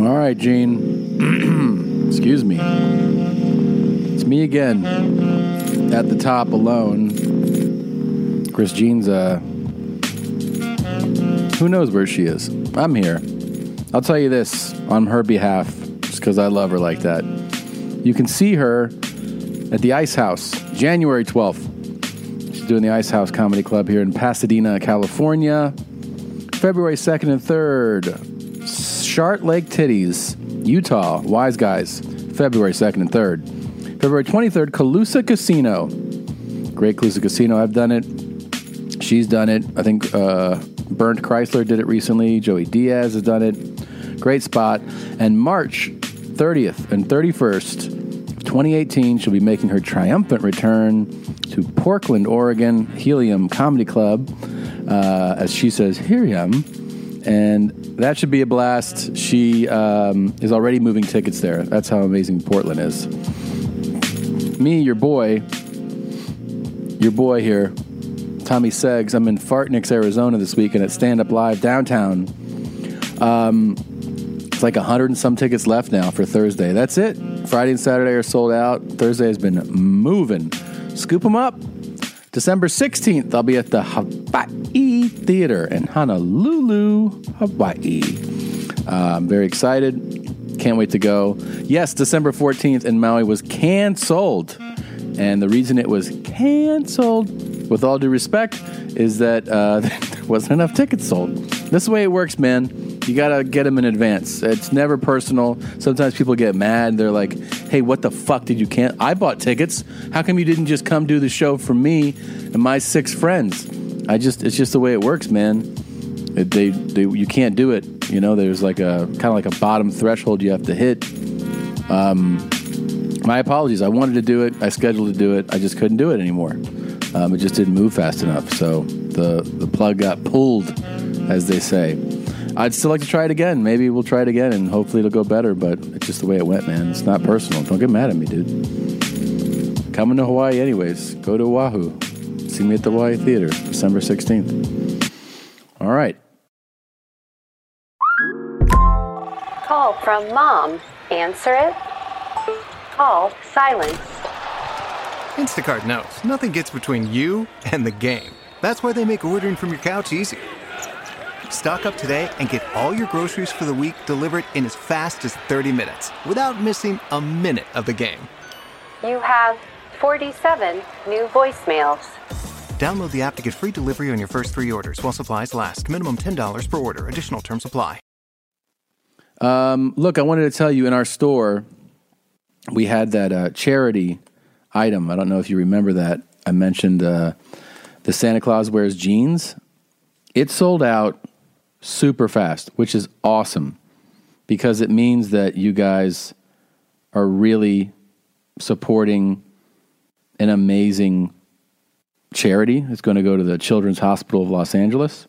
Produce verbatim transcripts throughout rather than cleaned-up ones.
All right, Gene. Excuse me. It's me again. At the top alone. Of course, Jean's, uh... who knows where she is? I'm here. I'll tell you this on her behalf, just because I love her like that. You can see her at the Ice House, January twelfth. She's doing the Ice House Comedy Club here in Pasadena, California. February second and third, Shart Lake Titties, Utah, Wise Guys, February second and third. February twenty-third, Calusa Casino. Great Calusa Casino. I've done it. She's done it. I think uh, Bernd Chrysler did it recently. Joey Diaz has done it. Great spot. And March thirtieth and thirty-first of twenty eighteen, she'll be making her triumphant return to Portland, Oregon, Helium Comedy Club. Uh, as she says, Helium. And that should be a blast. She um, is already moving tickets there. That's how amazing Portland is. Me, your boy, your boy here, Tommy Seggs. I'm in Fartnix, Arizona this weekend at Stand Up Live downtown. Um, it's like a hundred and some tickets left now for Thursday. That's it. Friday and Saturday are sold out. Thursday has been moving. Scoop them up. December sixteenth, I'll be at the Hawaii Theater in Honolulu, Hawaii. Uh, I'm very excited. Can't wait to go. Yes, December fourteenth in Maui was canceled. And the reason it was canceled, with all due respect, is that uh, there wasn't enough tickets sold. This is the way it works, man. You got to get them in advance. It's never personal. Sometimes people get mad. They're like, hey, what the fuck did you can't? I bought tickets. How come you didn't just come do the show for me and my six friends? I just, it's just the way it works, man. It, they, they, you can't do it. You know, there's like a, kind of like a bottom threshold you have to hit. Um, my apologies. I wanted to do it. I scheduled to do it. I just couldn't do it anymore. Um, it just didn't move fast enough. So the, the plug got pulled, as they say. I'd still like to try it again. Maybe we'll try it again, and hopefully it'll go better, but it's just the way it went, man. It's not personal. Don't get mad at me, dude. Coming to Hawaii anyways. Go to Oahu. See me at the Hawaii Theater, December sixteenth. All right. Call from mom. Answer it. Call silence. Instacart knows nothing gets between you and the game. That's why they make ordering from your couch easy. Stock up today and get all your groceries for the week delivered in as fast as thirty minutes without missing a minute of the game. You have forty-seven new voicemails. Download the app to get free delivery on your first three orders while supplies last. Minimum ten dollars per order. Additional terms apply. Um, look, I wanted to tell you, in our store, we had that uh, charity item. I don't know if you remember that. I mentioned uh, the Santa Claus Wears Jeans. It sold out super fast, which is awesome because it means that you guys are really supporting an amazing charity. It's going to go to the Children's Hospital of Los Angeles.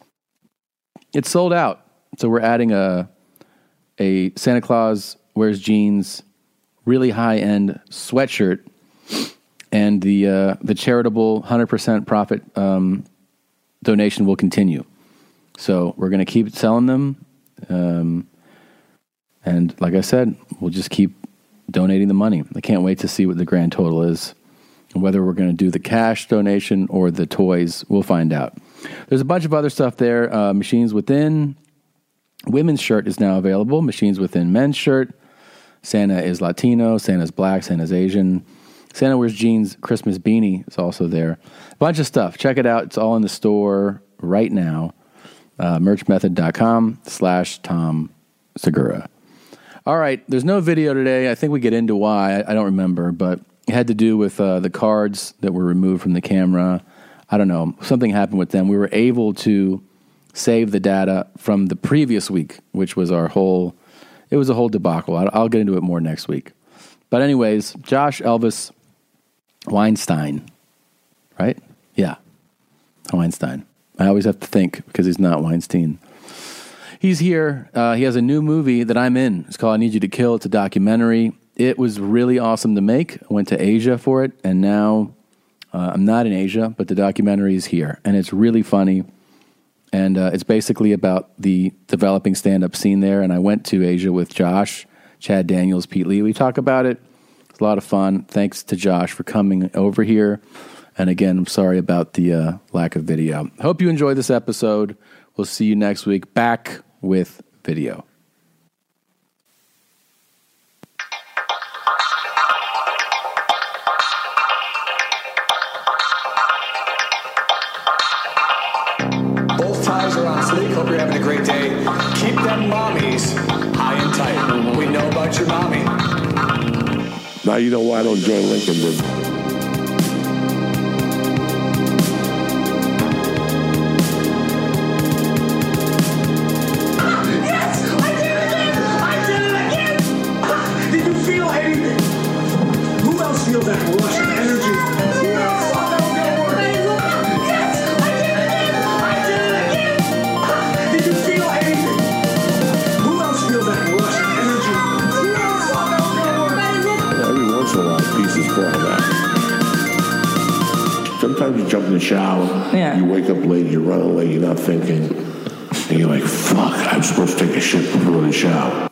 It's sold out. So we're adding a a Santa Claus Wears Jeans really high-end sweatshirt and the uh, the charitable one hundred percent profit um, donation will continue. So we're going to keep selling them. Um, and like I said, we'll just keep donating the money. I can't wait to see what the grand total is. And whether we're going to do the cash donation or the toys, we'll find out. There's a bunch of other stuff there. Uh, Machines Within. Women's shirt is now available. Machines Within men's shirt. Santa is Latino. Santa's black. Santa's Asian. Santa Wears Jeans Christmas beanie is also there. A bunch of stuff. Check it out. It's all in the store right now. Uh, merchmethod.com slash Tom Segura. All right. There's no video today. I think we get into why. I, I don't remember, but it had to do with uh, the cards that were removed from the camera. I don't know. Something happened with them. We were able to save the data from the previous week, which was our whole, it was a whole debacle. I'll, I'll get into it more next week. But anyways, Josh Elvis Weinstein, right? Yeah, Weinstein. I always have to think because he's not Weinstein. He's here. Uh, he has a new movie that I'm in. It's called I Need You to Kill. It's a documentary. It was really awesome to make. I went to Asia for it, and now uh, I'm not in Asia, but the documentary is here, and it's really funny. And uh, it's basically about the developing stand-up scene there. And I went to Asia with Josh, Chad Daniels, Pete Lee. We talk about it. It's a lot of fun. Thanks to Josh for coming over here. And again, I'm sorry about the uh, lack of video. Hope you enjoyed this episode. We'll see you next week back with video. Both ties are on sleek. Hope you're having a great day. Keep them mommies high and tight. We know about your mommy. Now you know why I don't join Lincoln with. Feel that rush of energy. Yes! Yes! I did it again! I did it again! Did you feel anything? Who else feel that rush of energy? Yes! Every once in a while, pieces fall back. Sometimes you jump in the shower, yeah. You wake up late, you're running late, you're not thinking, and you're like, fuck, I'm supposed to take a shit before the shower.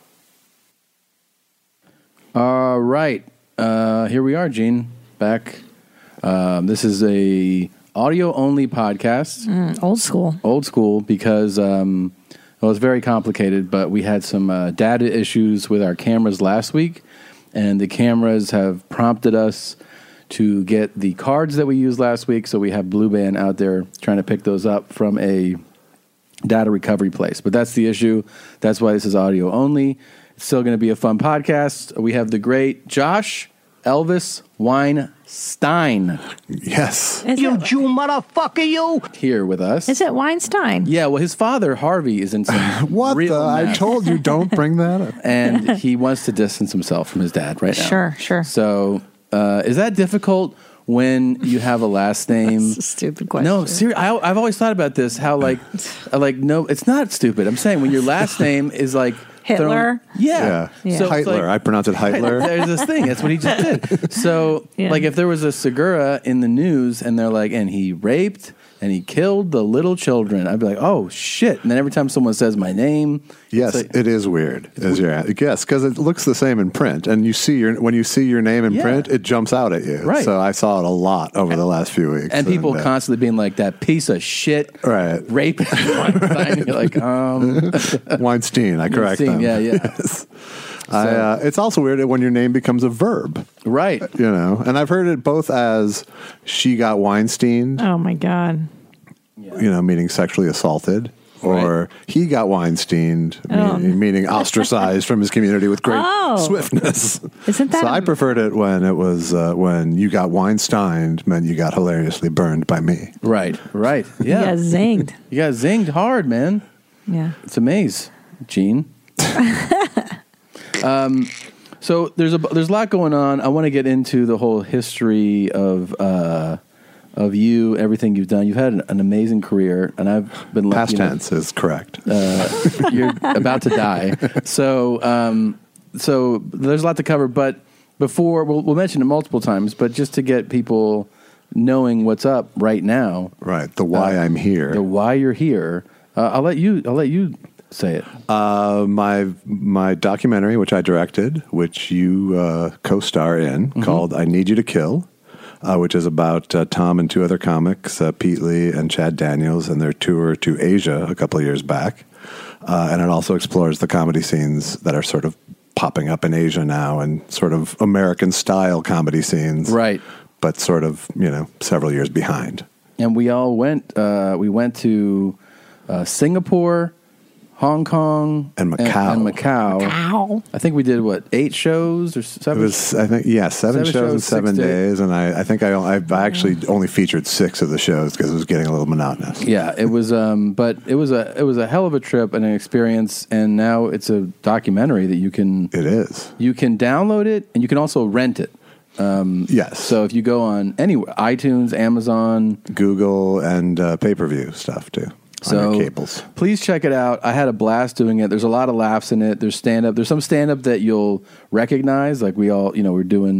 All right. Uh, here we are, Gene, back. Um, this is a audio-only podcast. Mm, old school. Old school because, um, well, it's very complicated, but we had some uh, data issues with our cameras last week, and the cameras have prompted us to get the cards that we used last week, so we have Blue Band out there trying to pick those up from a data recovery place. But that's the issue. That's why this is audio-only. It's still going to be a fun podcast. We have the great Josh Elvis Weinstein. Yes. Is you it, Jew motherfucker, you. Here with us. Is it Weinstein? Yeah, well, his father, Harvey, is in some What real the? I mess. told you, don't bring that up. And he wants to distance himself from his dad right now. Sure, sure. So uh, is that difficult when you have a last name? That's a stupid question. No, seriously, I've always thought about this, how like, like no, it's not stupid. I'm saying when your last name is like, Hitler? thrown- yeah. Yeah. Yeah. So it's Hitler. like- I pronounce it Hitler. There's this thing. That's what he just did. So, Yeah. like, if there was a Segura in the news and they're like, and he raped and he killed the little children, I'd be like, oh, shit. And then every time someone says my name, Yes, it's like, it is weird. Is your yes, because it looks the same in print, and you see your when you see your name in Yeah. print, it jumps out at you. Right. So I saw it a lot over the last few weeks, and people uh, constantly being like, that piece of shit, Right. rape. You're like, um, Weinstein. I correct Weinstein, them. yeah, yeah. Yes. I, uh, it's also weird when your name becomes a verb. right. You know, and I've heard it both as she got Weinstein, Oh, my God. you know, meaning sexually assaulted. Or Right. he got Weinstein, Oh. meaning, meaning ostracized from his community with great Oh. swiftness. Isn't that So a- I preferred it when it was uh, when you got Weinstein meant you got hilariously burned by me. Right. Right. Yeah. You got zinged. You got zinged hard, man. Yeah. It's amaze, Gene. um, so there's a there's a lot going on. I want to get into the whole history of uh, of you, everything you've done. You've had an, an amazing career, and I've been lucky Past enough- tense is correct. Uh, you're about to die. So, um, so there's a lot to cover. But before, we'll, we'll mention it multiple times. But just to get people knowing what's up right now, right. The why uh, I'm here. the why you're here. Uh, I'll let you. I'll let you say it. Uh, my my documentary, which I directed, which you uh, co-star in, Mm-hmm. called "I Need You to Kill," uh, which is about uh, Tom and two other comics, uh, Pete Lee and Chad Daniels, and their tour to Asia a couple of years back. Uh, and it also explores the comedy scenes that are sort of popping up in Asia now, and sort of American style comedy scenes, Right. But sort of, you know, several years behind. And we all went. Uh, we went to uh, Singapore, Hong Kong, And Macau. And, Macau. Ow. I think we did what eight shows or It seven. was, I think, yeah, seven, Seven shows, in shows, seven six days. days, and I, I think I, I I actually only featured six of the shows because it was getting a little monotonous. Yeah, it was. Um, but it was a it was a hell of a trip and an experience. And now it's a documentary that you can It is, you can download it and you can also rent it. Um, yes. So if you go on anywhere, iTunes, Amazon, Google and uh, pay per view stuff too. so on your cables. please check it out. I had a blast doing it. There's a lot of laughs in it. There's stand up. There's some stand up that you'll recognize. Like we all, you know, we're doing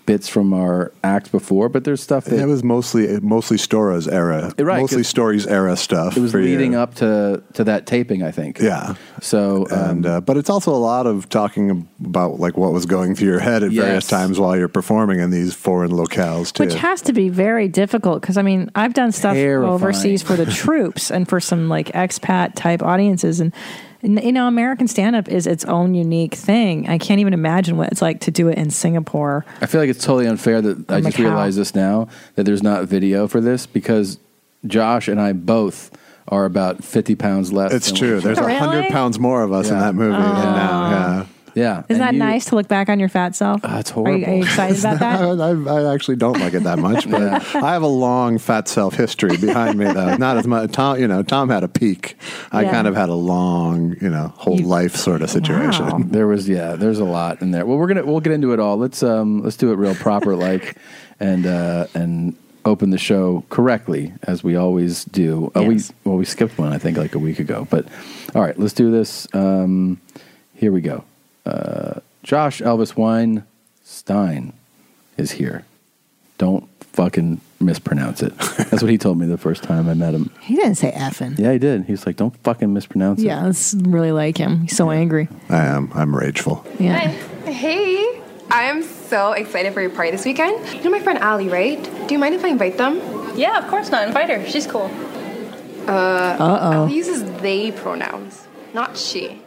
bits from our act before, but there's stuff that It was mostly mostly Stora's era, Right, mostly 'cause Story's era stuff. it was for leading you. up to to that taping, I think. Yeah. So, um, And uh, but it's also a lot of talking about like what was going through your head at various Yes. times while you're performing in these foreign locales too. Which has to be very difficult because I mean I've done stuff Terrifying. overseas for the troops and for some like expat type audiences, and and, you know American stand up is its own unique thing. I can't even imagine what it's like to do it in Singapore. I feel like it's totally unfair that I just Macau. realized this now that there's not video for this because Josh and I both are about fifty pounds less. It's than true. we- There's a Really? hundred pounds more of us in Yeah. that movie than now. Yeah. Yeah. Isn't and that you- nice to look back on your fat self? Ah, it's Are you, are you horrible. excited about that? I, I actually don't like it that much, but I have a long fat self history behind me. Though not as much. Tom, you know, Tom had a peak. I Yeah. kind of had a long, you know, whole You- life sort of situation. Wow. There was yeah, there's a lot in there. Well, we're gonna we'll get into it all. Let's um let's do it real proper like and uh and open the show correctly as we always do. Uh, Yes. we well we skipped one I think like a week ago, but all right, let's do this. Um, here we go. Uh, Josh Elvis Weinstein is here. Don't fucking mispronounce it. That's what he told me the first time I met him. He didn't say effing. Yeah, he did. He was like, "Don't fucking mispronounce Yeah, it." that's really like him. He's so angry. I am. I'm rageful. Yeah. Hey, I am so excited for your party this weekend. You know my friend Allie, right? Do you mind if I invite them? Yeah, of course not. Invite her. She's cool. Uh, Uh-oh. Allie uses they pronouns, not she.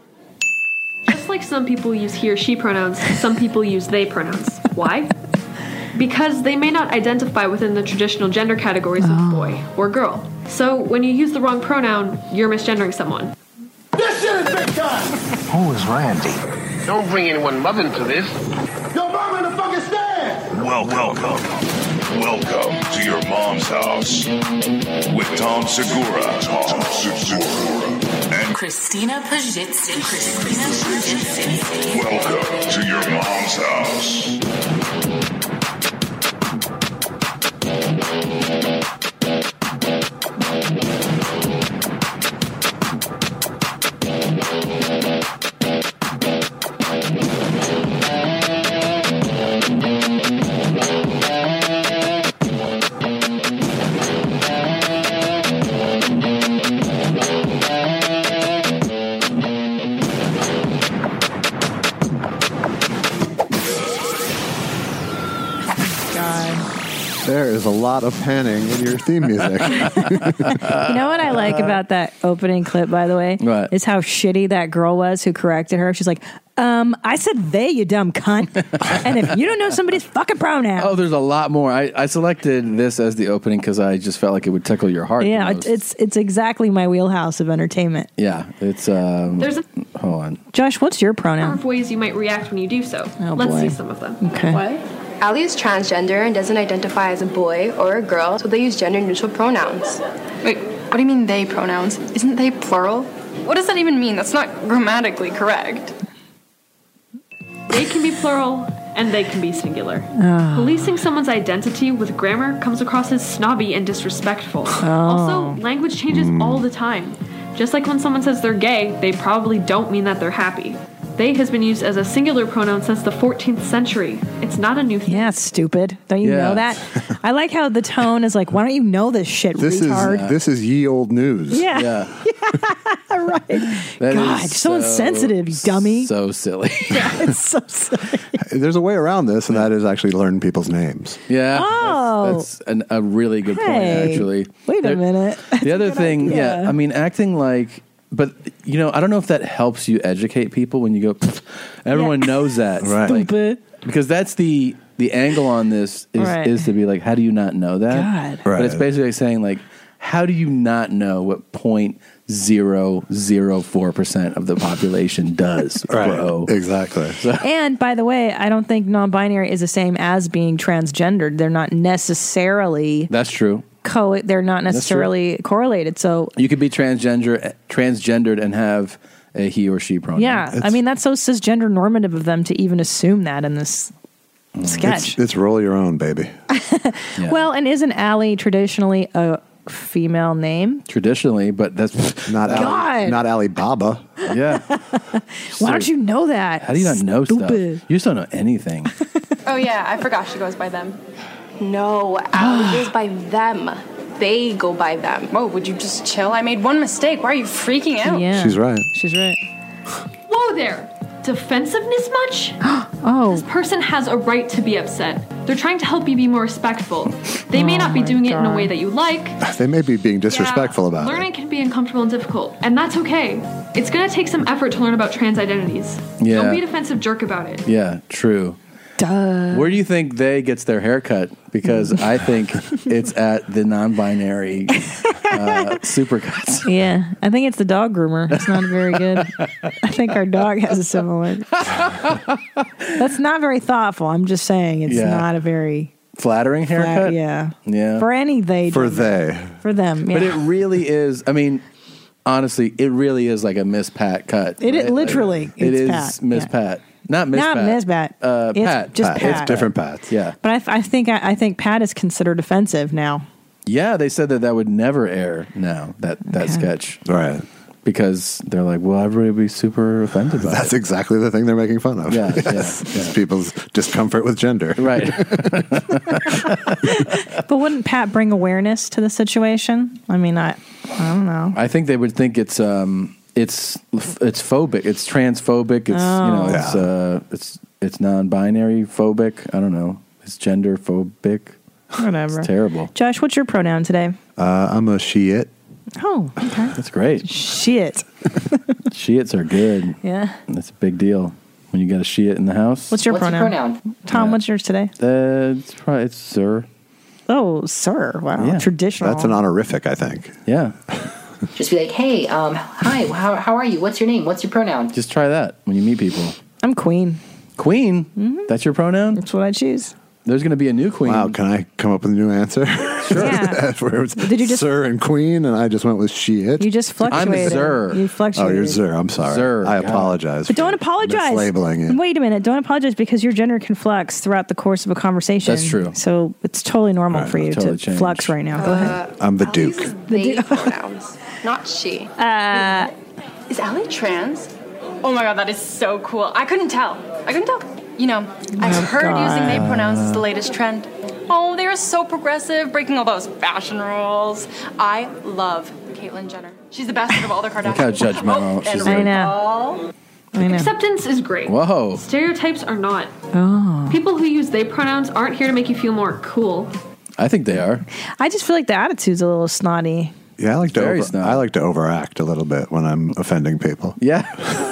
Just like some people use he or she pronouns, some people use they pronouns. Why? Because they may not identify within the traditional gender categories of boy or girl. So when you use the wrong pronoun, you're misgendering someone. This shit is big time! Who is Randy? Don't bring anyone mother into this. Yo, mom in the fucking stand! Welcome. Welcome to your mom's house with Tom Segura. Tom Segura. And Christina Pajitsin. Christina Pajitsin. welcome to your mom's house. There is a lot of panning in your theme music. You know what I like about that opening clip, by the way? What? Is how shitty that girl was who corrected her. She's like, um, I said they, you dumb cunt. And if you don't know somebody's fucking pronoun. Oh, there's a lot more. I, I selected this as the opening because I just felt like it would tickle your heart. the yeah, most. it's it's exactly my wheelhouse of entertainment. yeah. It's um. There's a hold on. Josh, what's your number pronoun? of ways you might react when you do so. Oh, Let's boy. see some of them. Okay. What? Allie is transgender and doesn't identify as a boy or a girl, so they use gender neutral pronouns. Wait, what do you mean they pronouns? Isn't they plural? What does that even mean? That's not grammatically correct. They can be plural and they can be singular. Policing someone's identity with grammar comes across as snobby and disrespectful. Also, language changes all the time. Just like when someone says they're gay, they probably don't mean that they're happy. They has been used as a singular pronoun since the fourteenth century. It's not a new thing. Yeah, stupid. Don't you Yeah. know that? I like how the tone is like, why don't you know this shit, This retard? is this is ye old news. yeah. Yeah. right. That God, is you're so insensitive, you dummy. So silly. It's so silly. There's a way around this, and that is actually learn people's names. Yeah. Oh. That's, that's an, a really good point, Hey, actually. Wait a There- minute. The other thing, idea. yeah, I mean, acting like, but, you know, I don't know if that helps you educate people when you go, "Pfft." Everyone Yeah. knows that. Right. Like, Stupid. because that's the the angle on this is, Right. is to be like, how do you not know that? God. But it's Right. basically saying, like, how do you not know what point zero zero four percent of the population does, bro? Exactly. And by the way, I don't think non-binary is the same as being transgendered. They're not necessarily That's true. co. They're not necessarily correlated. So You could be transgender, transgendered and have a he or she pronoun. yeah, I mean that's so cisgender normative of them to even assume that in this sketch. It's, it's roll your own, baby. Yeah. Well, and isn't Allie traditionally a female name? Traditionally, but that's Not God. Ali, not Alibaba. yeah. Why don't you know that? How do you not know Stupid. stuff? You just don't know anything. Oh, yeah, I forgot she goes by them. No, Allie goes by them. They go by them. Whoa, would you just chill? I made one mistake. Why are you freaking out? Yeah. She's right. She's right. Whoa there! Defensiveness much? Oh. This person has a right to be upset. They're trying to help you be more respectful. They may Oh not be my doing it in a God. way that you like. They may be being disrespectful Yeah, about learning it. can be uncomfortable and difficult, and that's okay. It's gonna take some effort to learn about trans identities. Yeah. Don't be a defensive jerk about it. Yeah, true. Duh. Where do you think they gets their haircut? Because I think it's at the non-binary uh, supercuts. Yeah, I think it's the dog groomer. It's not very good. I think our dog has a similar. That's not very thoughtful. I'm just saying it's Yeah. not a very Flattering flat- haircut? yeah. Yeah. For any they For do. they. For them. Yeah. But it really is, I mean, honestly, it really is like a Miss Pat cut. It is- right? literally, Like, it it's is Pat, Miss yeah. Pat. Not Miss Not Pat. Miss Pat. Uh, It's Pat. just Pat. Pat. It's different Pats. Yeah. But I, th- I think I, I think Pat is considered offensive now. Yeah, they said that that would never air now, that, that Okay. sketch. Right. Because they're like, well, everybody would be super offended by That's it. exactly the thing they're making fun of. Yeah, Yes. yeah, It's yeah. people's discomfort with gender. Right. But wouldn't Pat bring awareness to the situation? I mean, I I don't know. I think they would think it's um it's it's phobic. It's transphobic. It's you know Oh. it's Yeah. uh it's it's non-binary phobic. I don't know. It's gender phobic. Whatever. It's terrible. Josh, what's your pronoun today? Uh, I'm a she-it. Oh, okay. That's great. Shit. Shiits are good. Yeah. That's a big deal when you got a Shiit in the house. What's your pronoun? Tom, what's yours today? Uh, it's probably it's sir. Oh, sir. Wow. Yeah. Traditional. That's an honorific, I think. Yeah. Just be like, hey, um, hi, how, how are you? What's your name? What's your pronoun? Just try that when you meet people. I'm queen. Queen. Mm-hmm. That's your pronoun. That's what I choose. There's going to be a new queen. Wow, can I come up with a new answer? Sure. Yeah. Where it was Did you just- sir and queen, and I just went with she-it? You just fluctuated. Sir. You Oh, fluctuated. you're Zer. I'm sorry. Zer, I God. apologize. But for don't apologize. mislabeling it. Wait a minute. Don't apologize because your gender can flux throughout the course of a conversation. That's true. So it's totally normal Right, for you totally to change. flux right now. Go ahead. I'm the Duke. They pronouns, not she. Uh, Is Allie trans? Oh my god, that is so cool. I couldn't tell. I couldn't tell. You know, I've Oh, heard God. using they pronouns is the latest trend. Oh, they are so progressive, breaking all those fashion rules. I love Caitlyn Jenner. She's the best of all the Kardashians. Look how judgmental Oh, she's and I like. know. I know. Acceptance is great. Whoa. Stereotypes are not. Oh. People who use they pronouns aren't here to make you feel more cool. I think they are. I just feel like the attitude's a little snotty. Yeah, I like to Very over, snug. I like to overact a little bit when I'm offending people. Yeah.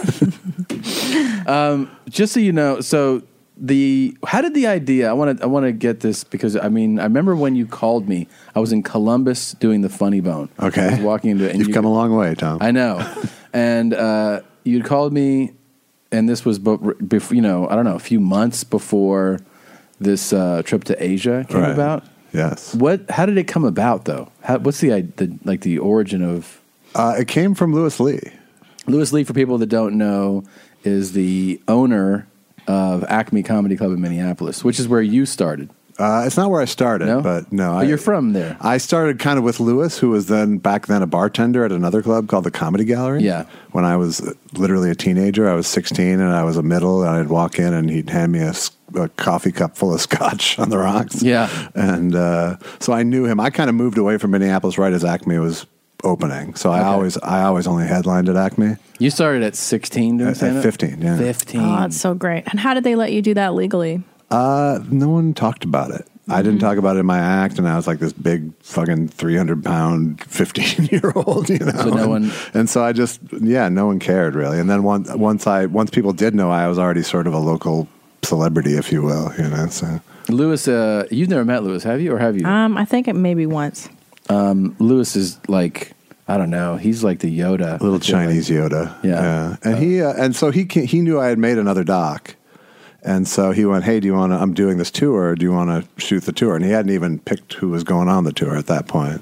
um, just so you know, so the how did the idea? I want to I want to get this because I mean I remember when you called me. I was in Columbus doing the Funny Bone. Okay. I was walking into it. And You've you, come a long way, Tom. I know. And uh, you'd called me, and this was before, you know I don't know a few months before this uh, trip to Asia came Right. about. Yes. What? How did it come about though? How, what's the, the like the origin of? Uh, it came from Lewis Lee. Lewis Lee, for people that don't know, is the owner of Acme Comedy Club in Minneapolis, which is where you started. Uh, it's not where I started, No? but no. But I, you're from there. I started kind of with Lewis, who was then back then a bartender at another club called the Comedy Gallery. Yeah. When I was literally a teenager, I was sixteen and I was a middle, and I'd walk in and he'd hand me a, s- a coffee cup full of scotch on the rocks. Yeah. And uh, so I knew him. I kind of moved away from Minneapolis right as Acme was opening. So I Okay. always I always only headlined at Acme. You started at sixteen doing At, stand-up? at fifteen, yeah. fifteen. Oh, that's so great. And how did they let you do that legally? Uh, no one talked about it. I didn't talk about it in my act, and I was like this big fucking three hundred pound fifteen year old, you know. So no and, one- and so I just yeah, no one cared really. And then once once I once people did know, I was already sort of a local celebrity, if you will, you know. So Lewis, uh, you've never met Lewis, have you, or have you? Um, I think it maybe once. Um, Lewis is like I don't know. He's like the Yoda, little Chinese Yoda, Yeah. And he uh, and so he ca- he knew I had made another doc. And so he went, hey, do you want to, I'm doing this tour. Do you want to shoot the tour? And he hadn't even picked who was going on the tour at that point.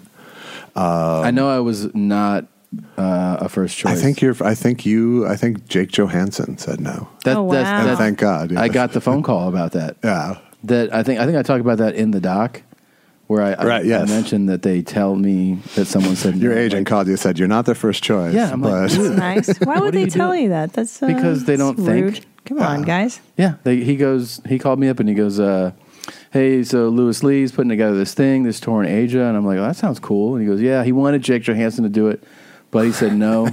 Um, I know I was not uh, a first choice. I think you're, I think you, I think Jake Johansson said no. That, Oh, that's- wow. And that's- thank God. yeah. I got the phone call about that. Yeah. That I think I think I talked about that in the doc, where I, I, Right, yes. I mentioned that they tell me that someone said Your no, agent like, called you and said, you're not their first choice. Yeah, I'm like, but dude. Nice. Why What would do they you tell do? you that? That's uh, because they don't that's think rude. Come on, guys. Yeah, they, he goes. He called me up and he goes, uh, "Hey, so Louis Lee's putting together this thing, this tour in Asia," and I'm like, "Oh, that sounds cool." And he goes, "Yeah, he wanted Jake Johansson to do it, but he said no.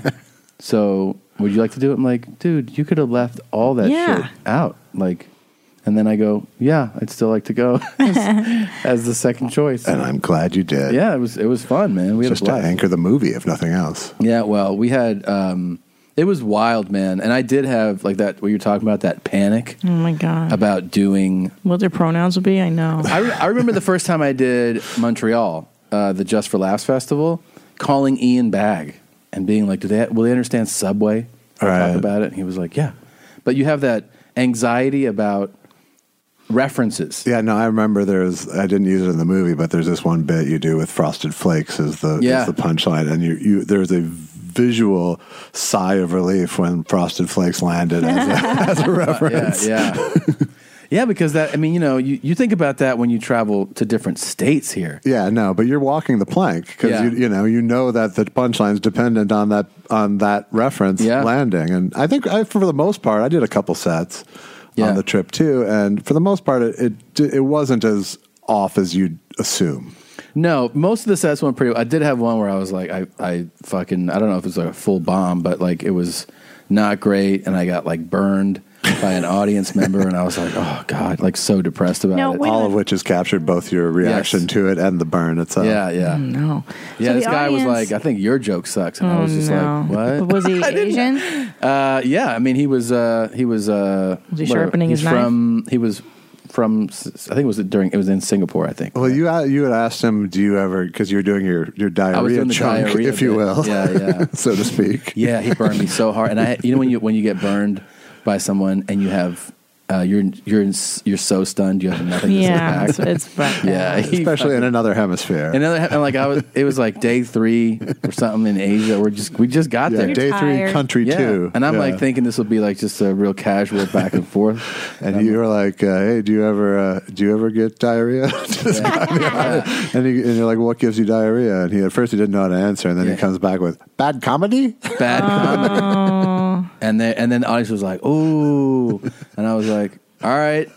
So would you like to do it?" I'm like, "Dude, you could have left all that Yeah. shit out." Like, and then I go, "Yeah, I'd still like to go as, as the second choice." And I'm glad you did. Yeah, it was it was fun, man. We had Just a to blast. anchor the movie, if nothing else. Yeah, well, we had. Um, it was wild, man, and I did have like that. What you're talking about, that panic Oh my god. about doing. What their pronouns would be? I know. I, re- I remember the first time I did Montreal, uh, the Just for Laughs festival, calling Ian Bagg and being like, "Do they will they understand Subway?" Or Right. talk about it, and he was like, "Yeah," but you have that anxiety about references. Yeah, no, I remember there's, I didn't use it in the movie, but there's this one bit you do with Frosted Flakes as the, Yeah. as the punchline. And you, you, there's a visual sigh of relief when Frosted Flakes landed as a, as a reference. Yeah, yeah. Yeah, because that, I mean, you know, you, you think about that when you travel to different states here. Yeah, no, but you're walking the plank because Yeah. you, you know you know that the punchline's dependent on that on that reference Yeah. landing. And I think I, for the most part, I did a couple sets Yeah. on the trip too, and for the most part, it, it it wasn't as off as you'd assume. No, most of the sets went pretty. I did have one where I was like, I, I fucking, I don't know if it was like a full bomb, but like it was not great, and I got like burned by an audience member, and I was like, oh god, like so depressed about No, it. wait a All minute. of which has captured both your reaction Yes. to it and the burn itself. Yeah, yeah, Oh, no. yeah. So This the guy was audience- like, I think your joke sucks, and I Oh, was just no. like, what? But was he Asian? Uh, yeah, I mean, he was. Uh, he was. Uh, Was he whatever. sharpening He's his knife? from. He was from. I think it was during. It was in Singapore. I think. Well, you you had asked him, do you ever, because you were doing your your I was diarrhea doing the chunk, diarrhea if you bit. will, Yeah, yeah. so to speak. Yeah, he burned me so hard, and I, you know, when you when you get burned by someone and you have, uh, you're you're you're so stunned, you have nothing to Yeah, say back. it's, it's bad. Yeah, he Especially in another hemisphere. Another, and like I was, it was like day three or something in Asia. We're just, we just got Yeah, there. day three, tired. country Yeah. two. And I'm Yeah. like thinking this will be like just a real casual back and forth. And you were like, uh, "Hey, do you ever uh, do you ever get diarrhea?" Just- and, he, and you're like, "What gives you diarrhea?" And he at first he didn't know how to answer, and then Yeah. he comes back with bad comedy. Bad comedy. Oh. And then, and then the audience was like, "Ooh," and I was like, "All right."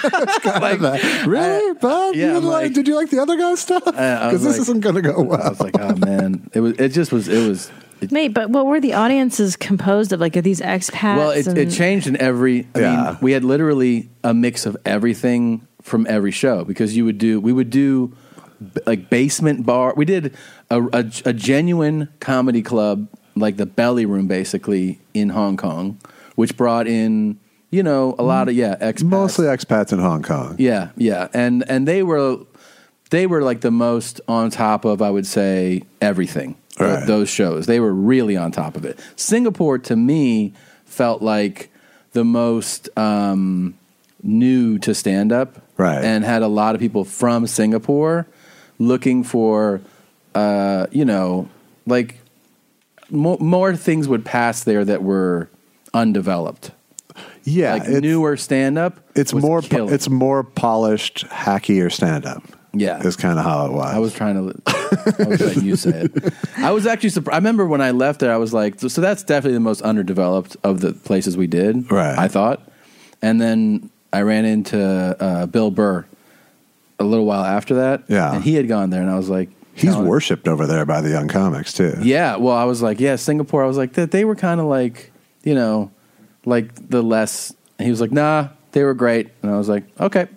Like, Really, bad? yeah, You didn't I'm like, like- did you like the other guy's stuff? I Because was this like- isn't going to go well. I was like, "Oh man," it was. It just was. It was. It, Mate, but what were the audiences composed of? Like, are these expats? well, it, and- it changed in every. I Yeah. mean, we had literally a mix of everything from every show because you would do. We would do b- like basement bar. We did a, a, a genuine comedy club, like the Belly Room, basically in Hong Kong, which brought in you know a lot of yeah expats. Mostly expats in Hong Kong. Yeah, yeah, and and they were they were like the most on top of, I would say, everything. th- Right. those shows, they were really on top of it. Singapore to me felt like the most um, new to stand up, Right. and had a lot of people from Singapore looking for, uh, you know, like mo- more things would pass there that were undeveloped. Yeah, like it's- newer stand up. It's more po- it's more polished, hackier stand up. Yeah. Is kind of how it was. I was trying to. I was letting you say it. I was actually surprised. I remember when I left there, I was like, so, so that's definitely the most underdeveloped of the places we did. Right. I thought, and then I ran into uh, Bill Burr a little while after that. Yeah. and he had gone there, and I was like, He's telling- worshipped over there by the young comics too. Yeah. Well, I was like, yeah, Singapore. I was like, that they were kind of like, you know, like the less. And he was like, nah, they were great, and I was like, okay.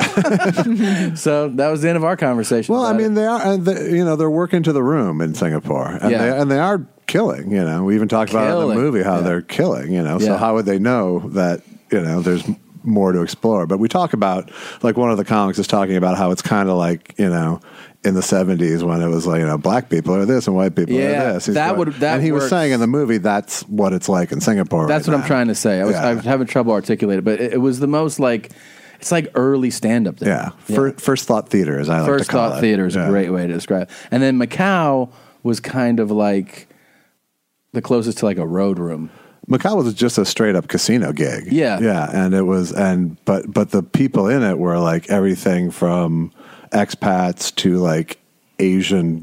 So that was the end of our conversation. Well, I about mean, it. they are. And they, you know, they're working to the room in Singapore, and Yeah. they and they are killing. You know, we even talked about it in Killing. the movie how Yeah. they're killing. You know, so Yeah. how would they know that? You know, there's more to explore. But we talk about, like, one of the comics is talking about how it's kind of like, you know, in the seventies when it was like, you know, black people are this and white people Yeah, are this. He's that going- would- that and he was works. saying in the movie that's what it's like in Singapore. That's right what now. I'm trying to say. I was, Yeah. I was having trouble articulating, but it, it was the most like it's like early stand up there. Yeah. Fir- First thought theater, as I like First to call thought it. theater is Yeah. a great way to describe it. And then Macau was kind of like the closest to like a road room. Macau was just a straight up casino gig. Yeah. Yeah. And it was, and, but, but the people in it were like everything from expats to like Asian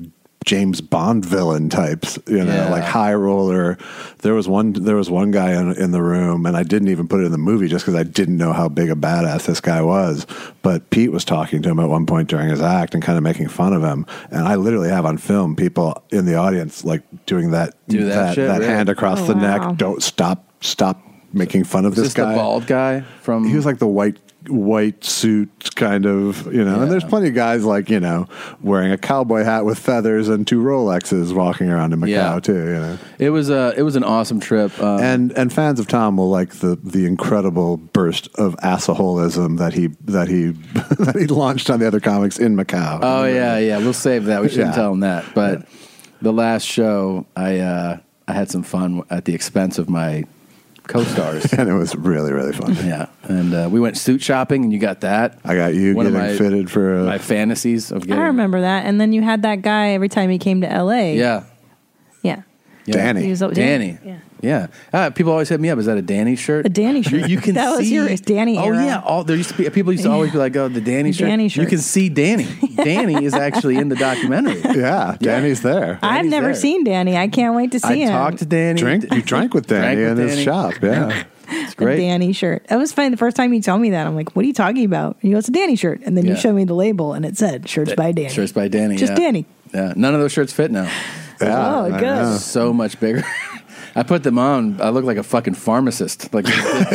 James Bond villain types, you know, Yeah. like high roller. There was one. There was one guy in, in the room, and I didn't even put it in the movie just because I didn't know how big a badass this guy was. But Pete was talking to him at one point during his act and kind of making fun of him. And I literally have on film people in the audience like doing that Do that that, shit, that really? hand across Oh, the wow. neck. Don't stop. Stop making fun of Was this this guy. the bald guy from? He was like the white white suit kind of, you know. And there's plenty of guys like, you know, wearing a cowboy hat with feathers and two Rolexes walking around in Macau Yeah. too. You know, it was a it was an awesome trip. Um, and and fans of Tom will like the the incredible burst of assholism that he that he that he launched on the other comics in Macau. Oh yeah, yeah. We'll save that. We shouldn't Yeah. tell him that. But the last show, I uh, I had some fun at the expense of my co-stars, and it was really really fun. Yeah, and uh, we went suit shopping, and you got that. I got you One of getting my- fitted for a, My fantasies of I getting. remember that. And then you had that guy every time he came to L A. Yeah, Yeah. yeah. Danny. He was- Danny. Yeah. Yeah. Uh, people always hit me up. Is that a Danny shirt? A Danny shirt. You, you can That see. was your Danny Oh era. yeah. All there used to be. People used to always be like, "Oh, the Danny shirt." Danny You shirt. can see Danny. Danny is actually in the documentary. Yeah, Danny's there. I've Danny's never there. seen Danny. I can't wait to see I him. talked to Danny. Drink. You drank with Danny Drank in with his Danny. shop. Yeah. It's A great. Danny shirt. It was funny the first time you told me that. I'm like, what are you talking about? And you go, it's a Danny shirt. And then Yeah. you showed me the label and it said, shirts by Danny. Shirts by Danny. Just yeah. Danny. Yeah. None of those shirts fit now. Yeah, Oh, I good. know. So much bigger. I put them on. I look like a fucking pharmacist. Like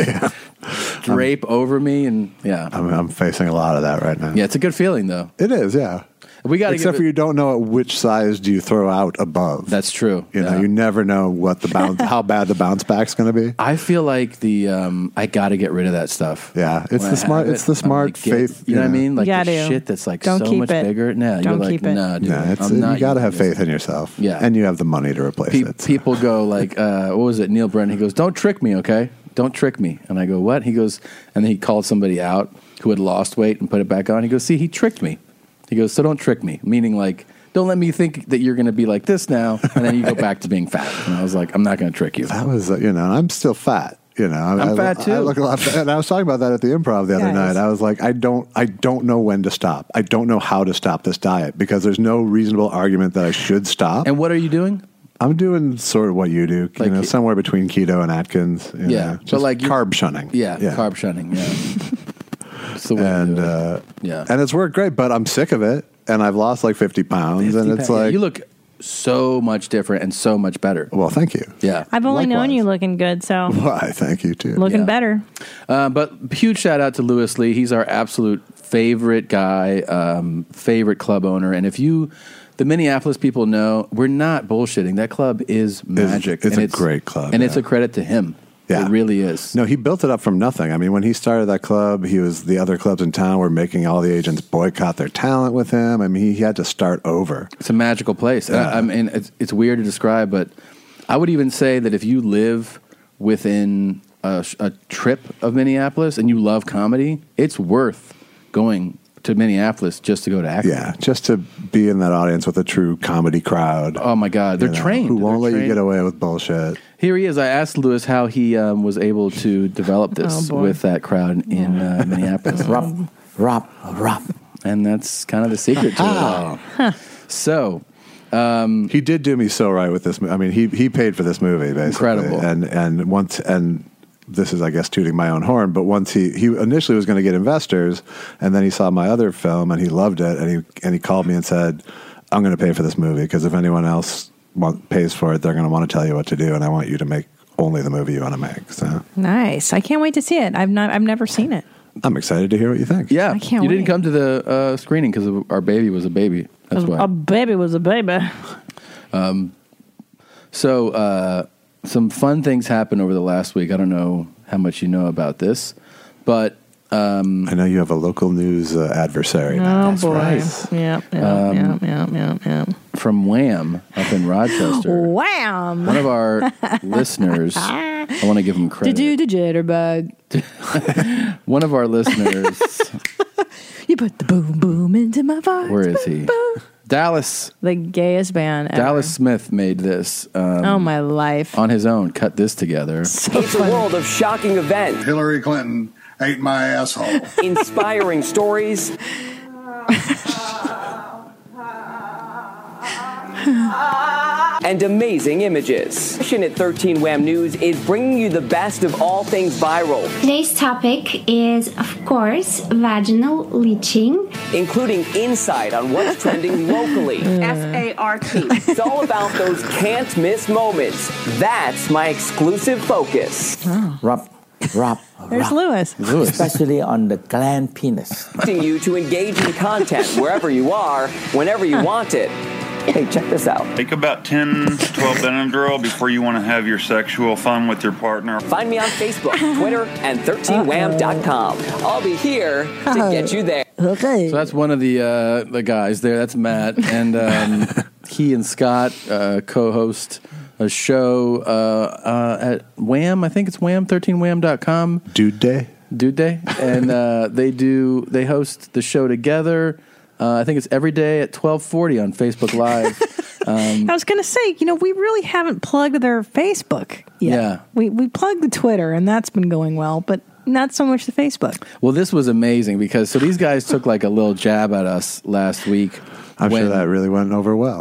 drape over me, and yeah, I'm, I'm facing a lot of that right now. yeah. It's a good feeling though. It is. Yeah. We got to Except give for it, you don't know which size do you throw out above. That's true. You know, Yeah. you never know what the bounce, how bad the bounce back's going to be. I feel like the um, I got to get rid of that stuff. Yeah, it's When the I smart. have It's it, the I'm smart like, get- faith. You know what I mean? Like You the gotta. shit that's like Don't so keep much it. bigger. No, Don't you're like, keep it. nah, dude. Yeah, it's, I'm you not got to using have this. faith in yourself. Yeah. and you have the money to replace Pe- it. so. People go like, uh, what was it? Neil Brennan. He goes, "Don't trick me, okay? Don't trick me." And I go, "What?" He goes, and then he called somebody out who had lost weight and put it back on. He goes, "See, he tricked me." He goes, "So don't trick me," meaning like, don't let me think that you're going to be like this now, and then you go back to being fat. And I was like, I'm not going to trick you. That was, uh, you know, I'm still fat. You know, I, I'm I, fat, too. I look a lot fat. And I was talking about that at the Improv the other Guys. night. I was like, I don't, I don't know when to stop. I don't know how to stop this diet because there's no reasonable argument that I should stop. And what are you doing? I'm doing sort of what you do, Like- you know, somewhere between keto and Atkins. you Yeah, know, but just like you- carb shunning. Yeah, carb shunning. Yeah. It's the way to and do it. uh, Yeah. and it's worked great. But I'm sick of it, and I've lost like fifty pounds, and it's Yeah, like, you look so much different and so much better. well, thank you. Yeah. I've only known Likewise. you looking good, so Why? Thank you too. looking Yeah. better. Uh, but huge shout out to Lewis Lee. He's our absolute favorite guy, um, favorite club owner. And if you, the Minneapolis people know, we're not bullshitting. That club is magic. it's and a great club, And it's yeah. a credit to him. Yeah. It really is. No, he built it up from nothing. I mean, when he started that club, he was the other clubs in town were making all the agents boycott their talent with him. I mean, he, he had to start over. It's a magical place. And I, I mean, it's, it's weird to describe, but I would even say that if you live within a, sh- a trip of Minneapolis and you love comedy, it's worth going to Minneapolis just to go to act. Yeah, just to be in that audience with a true comedy crowd. Oh my God, they're you know, trained. Who won't They're let you trained. get away with bullshit. Here he is. I asked Lewis how he um, was able to develop this Oh, boy. with that crowd in uh, Minneapolis. Rop, rop, rop. And that's kind of the secret to it all. So, um, He did do me so right with this. mo- I mean, he he paid for this movie basically. Incredible. And and once and this is, I guess, tooting my own horn. But once he he initially was going to get investors, and then he saw my other film and he loved it, and he and he called me and said, "I'm going to pay for this movie because if anyone else want, pays for it, they're going to want to tell you what to do, and I want you to make only the movie you want to make." So Nice. I can't wait to see it. I've not. I've never seen it. I'm excited to hear what you think. yeah, I can't you didn't wait. come to the uh, screening because our baby was a baby. That's why. A baby was a baby. So, uh, some fun things happened over the last week. I don't know how much you know about this, but um, I know you have a local news uh, adversary. now. Oh boy. right. Yeah. Yeah. Um, yeah. Yeah. Yeah. Yeah. from Wham up in Rochester, Wham! one of our listeners, I want to give him To credit. do the jitterbug. One of our listeners, You put the boom boom into my voice. where is he? Dallas. The gayest band ever. Dallas Smith made this um, Oh my life. on his own, cut this together. It's a world of shocking events, Hillary Clinton ate my asshole. inspiring stories, and amazing images. At thirteen Wham News is bringing you the best of all things viral. Today's topic is, of course, vaginal leaching, including insight on what's trending locally. F A R T. It's all about those can't miss moments. That's my exclusive focus. Oh. Rub, rub. There's Lewis. Lewis. Especially on the gland penis. Asking you to engage in content wherever you are, whenever you want it. Hey, check this out. Take about ten, twelve Benadryl before you want to have your sexual fun with your partner. Find me on Facebook, Twitter, and thirteen wham dot com. I'll be here to get you there. Okay. So that's one of the uh, the guys there. That's Matt, and um, he and Scott uh, co-host a show uh, uh, at Wham. I think it's wham thirteen wham dot com. Dude Day. Dude Day, and uh, they do they host the show together. Uh, I think it's every day at twelve forty on Facebook Live. Um, I was going to say, you know, we really haven't plugged their Facebook yet. Yeah. We we plugged the Twitter, and that's been going well, but not so much the Facebook. Well, this was amazing because so these guys took like a little jab at us last week. I'm when sure that really went over well.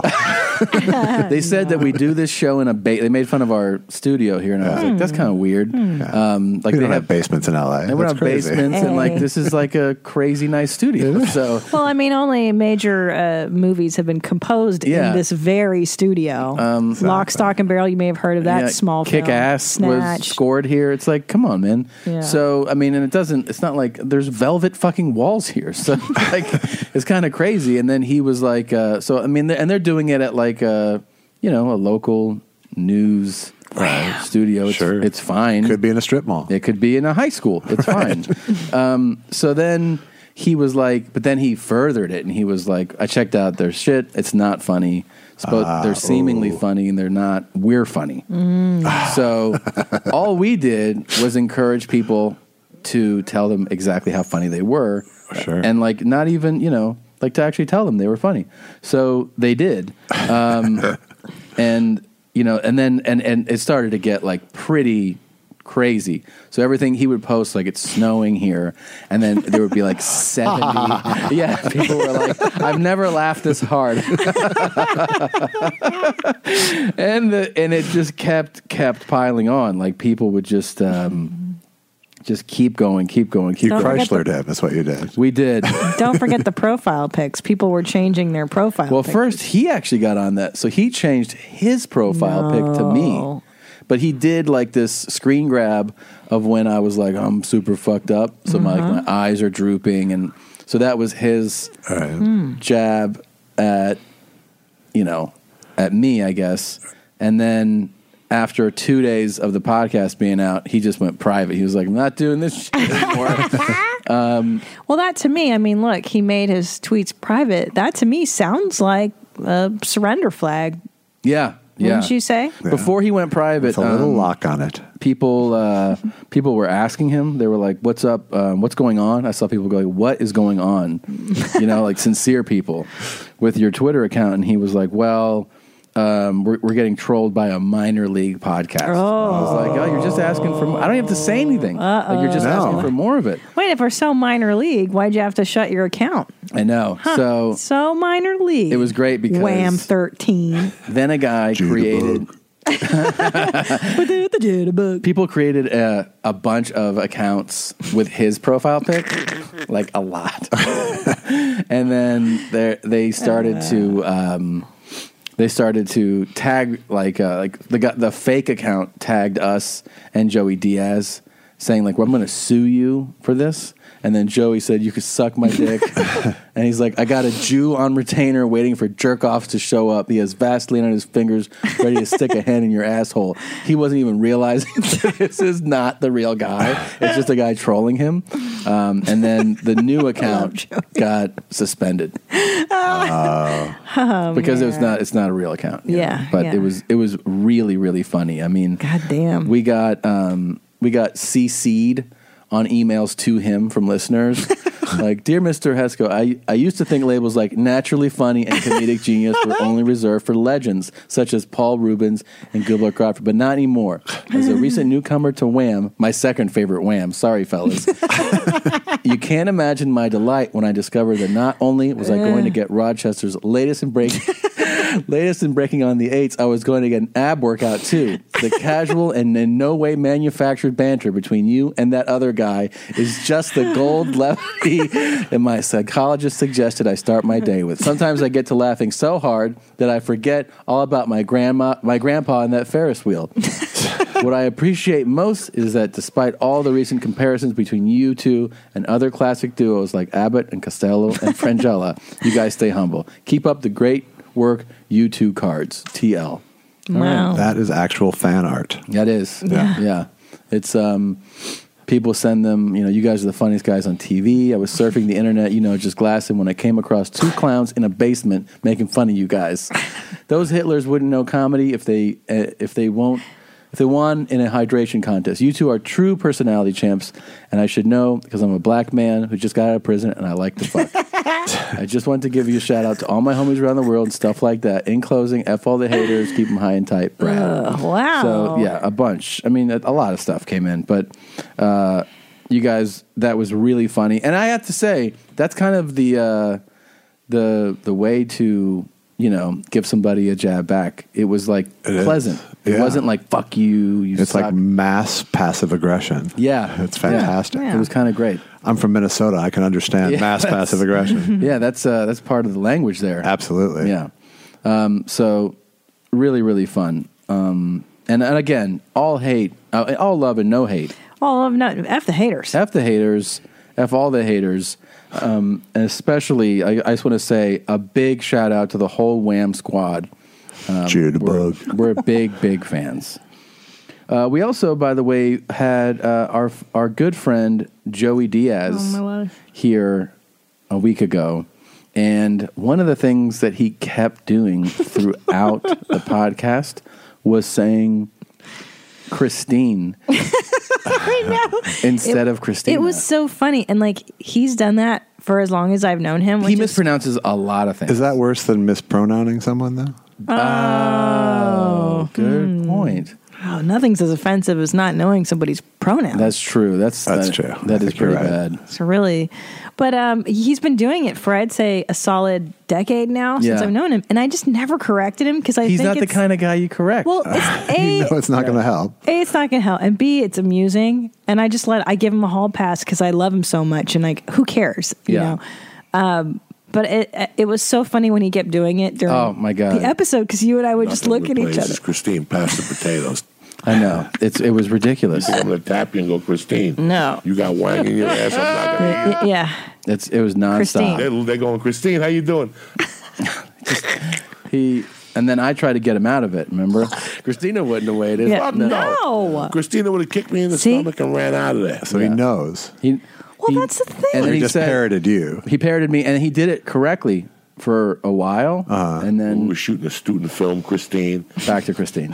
They said that we do this show in a ba- they made fun of our studio here, and I was like, that's kind of weird. Um, like we they don't have have basements in L A. They would That's have crazy. basements, and like this is like a crazy nice studio. So Well, I mean, only major uh, movies have been composed Yeah. in this very studio. Um, Lock, Stock, and Barrel, you may have heard of that yeah, small Kick film. Ass was Snatch. scored here. It's like, come on, man. Yeah. So I mean, and it doesn't. It's not like there's velvet fucking walls here. So like, it's kind of crazy. And then he was like, uh, so I mean, they're, and they're doing it at like a, you know, a local news uh, studio. It's, Sure. it's fine. Could be in a strip mall. It could be in a high school. It's fine. um, so then he was like, but then he furthered it, and he was like, I checked out their shit. It's not funny. Spo- Ah, they're seemingly ooh. funny, and they're not. We're funny. Mm. So all we did was encourage people to tell them exactly how funny they were. Sure. And like, not even, you know, like to actually tell them they were funny. So they did. Um, and, you know, and then, and, and it started to get like pretty crazy. So everything he would post, like, it's snowing here, and then there would be like seventy. Yeah, people were like, I've never laughed this hard. and the, and it just kept kept piling on. Like people would just um, just keep going, keep going, keep You going. Chryslered him, is what you did. We did. Don't forget the profile pics. People were changing their profile Well, pics. first he actually got on that, so he changed his profile pic to me. But he did like this screen grab of when I was like, I'm super fucked up, so my, Uh-huh. like, my eyes are drooping, and so that was his Hmm. jab at, you know, at me, I guess. And then after two days of the podcast being out, he just went private. He was like, I'm not doing this shit anymore. um, Well, that to me, I mean, look, he made his tweets private. That to me sounds like a surrender flag. yeah. Yeah. Wouldn't you say? Before he went private, With a little um, lock on it. People, uh, people were asking him. They were like, "What's up? Um, what's going on?" I saw people go, "What is going on?" You know, like sincere people with your Twitter account, and he was like, "Well, um, we're, we're getting trolled by a minor league podcast." Oh. I was like, "Oh, you're just asking for. More. I don't have to say anything. Like you're just Uh-oh. asking for more of it." Wait, if we're so minor league, why'd you have to shut your account? I know. Huh. So so minor league. it was great because Wham thirteen. then a guy created. People created a, a bunch of accounts with his profile pic, like a lot, and then they they started to um, they started to tag like uh, like the guy, the fake account tagged us and Joey Diaz, saying like, well, I'm going to sue you for this. And then Joey said, you could suck my dick. And he's like, I got a Jew on retainer waiting for jerk-offs to show up. He has Vaseline on his fingers, ready to stick a hand in your asshole. He wasn't even realizing this is not the real guy. It's just a guy trolling him. Um, and then the new account got suspended. Uh, Oh, because it was man. not it's not a real account. you know. Yeah, But yeah. it was it was really, really funny. I mean, God damn. we got um, we got C C'd on emails to him from listeners. Like, dear Mister Hesco, I, I used to think labels like naturally funny and comedic genius were only reserved for legends such as Paul Rubens and Gilbert Crawford, but not anymore. As a recent newcomer to Wham, my second favorite Wham, sorry fellas, you can't imagine my delight when I discovered that not only was I going to get Rochester's latest and breaking Latest in breaking on the eights, I was going to get an ab workout too. The casual and in no way manufactured banter between you and that other guy is just the gold levity, and my psychologist suggested I start my day with. Sometimes I get to laughing so hard that I forget all about my grandma, my grandpa, and that Ferris wheel. What I appreciate most is that despite all the recent comparisons between you two and other classic duos like Abbott and Costello and Frangella, you guys stay humble. Keep up the great work, you two cards. T L. All Wow. right. That is actual fan art. That is. Yeah. Yeah. It's, um, people send them, you know, you guys are the funniest guys on T V. I was surfing the internet, you know, just glassing when I came across two clowns in a basement making fun of you guys. Those Hitlers wouldn't know comedy if they, uh, if they won't, if they won in a hydration contest. You two are true personality champs, and I should know because I'm a black man who just got out of prison and I like to fuck. I just want to give you a shout out to all my homies around the world and stuff like that. In closing, F all the haters, keep them high and tight, Brad. Ugh, wow. So, yeah, a bunch. I mean, a, a lot of stuff came in, but uh, you guys, that was really funny. And I have to say, that's kind of the uh, the the way to, you know, give somebody a jab back. It was like It pleasant. is. It Yeah. wasn't like, fuck you, you It's suck. like mass passive aggression. Yeah. It's fantastic. Yeah. It was kind of great. I'm from Minnesota. I can understand Yeah, mass that's- passive aggression. Yeah, that's uh, that's part of the language there. Absolutely. Yeah. Um, so really, really fun. Um, and, and again, all hate, uh, all love and no hate. All of no, F the haters. F the haters. F all the haters. Um, and especially, I, I just want to say a big shout out to the whole Wham squad. Um, we're, we're big, big fans. Uh, we also, by the way, had uh, our our good friend Joey Diaz Oh, my life. here a week ago. And one of the things that he kept doing throughout the podcast was saying Christine I know. instead It- of Christina. It was so funny. And like, he's done that for as long as I've known him. He which is- mispronounces a lot of things. Is that worse than mispronouncing someone, though? Oh, good point. Oh, nothing's as offensive as not knowing somebody's pronouns. That's true. That's That's that, true. That I is think you're pretty right. bad. So really, but um, he's been doing it for I'd say a solid decade now since Yeah. I've known him, and I just never corrected him because I He's think not the it's, kind of guy you correct. Well, it's a No, it's not going to help. A, it's not gonna help, and B, it's amusing, and I just let I give him a hall pass because I love him so much, and like who cares, you Yeah. know. Um, but it it was so funny when he kept doing it during Oh, my God. the episode because you and I would just look at each other. Christine, pass the potatoes. I know. It's it was ridiculous. You think I'm going to tap you and go, Christine? No. You got wang in your ass. I'm not going to. Y- yeah. It's it was nonstop. They're, they're going, Christine, how you doing? He and then I tried to get him out of it. Remember? Christina wouldn't have waited. Yeah. Fuck no. No. Christina would have kicked me in the See? stomach and ran out of there. So he knows. He Well, that's the thing. and then He he just said parroted you. he parroted me, and he did it correctly for a while, Uh-huh. and We then were shooting a student film, Christine. back to Christine.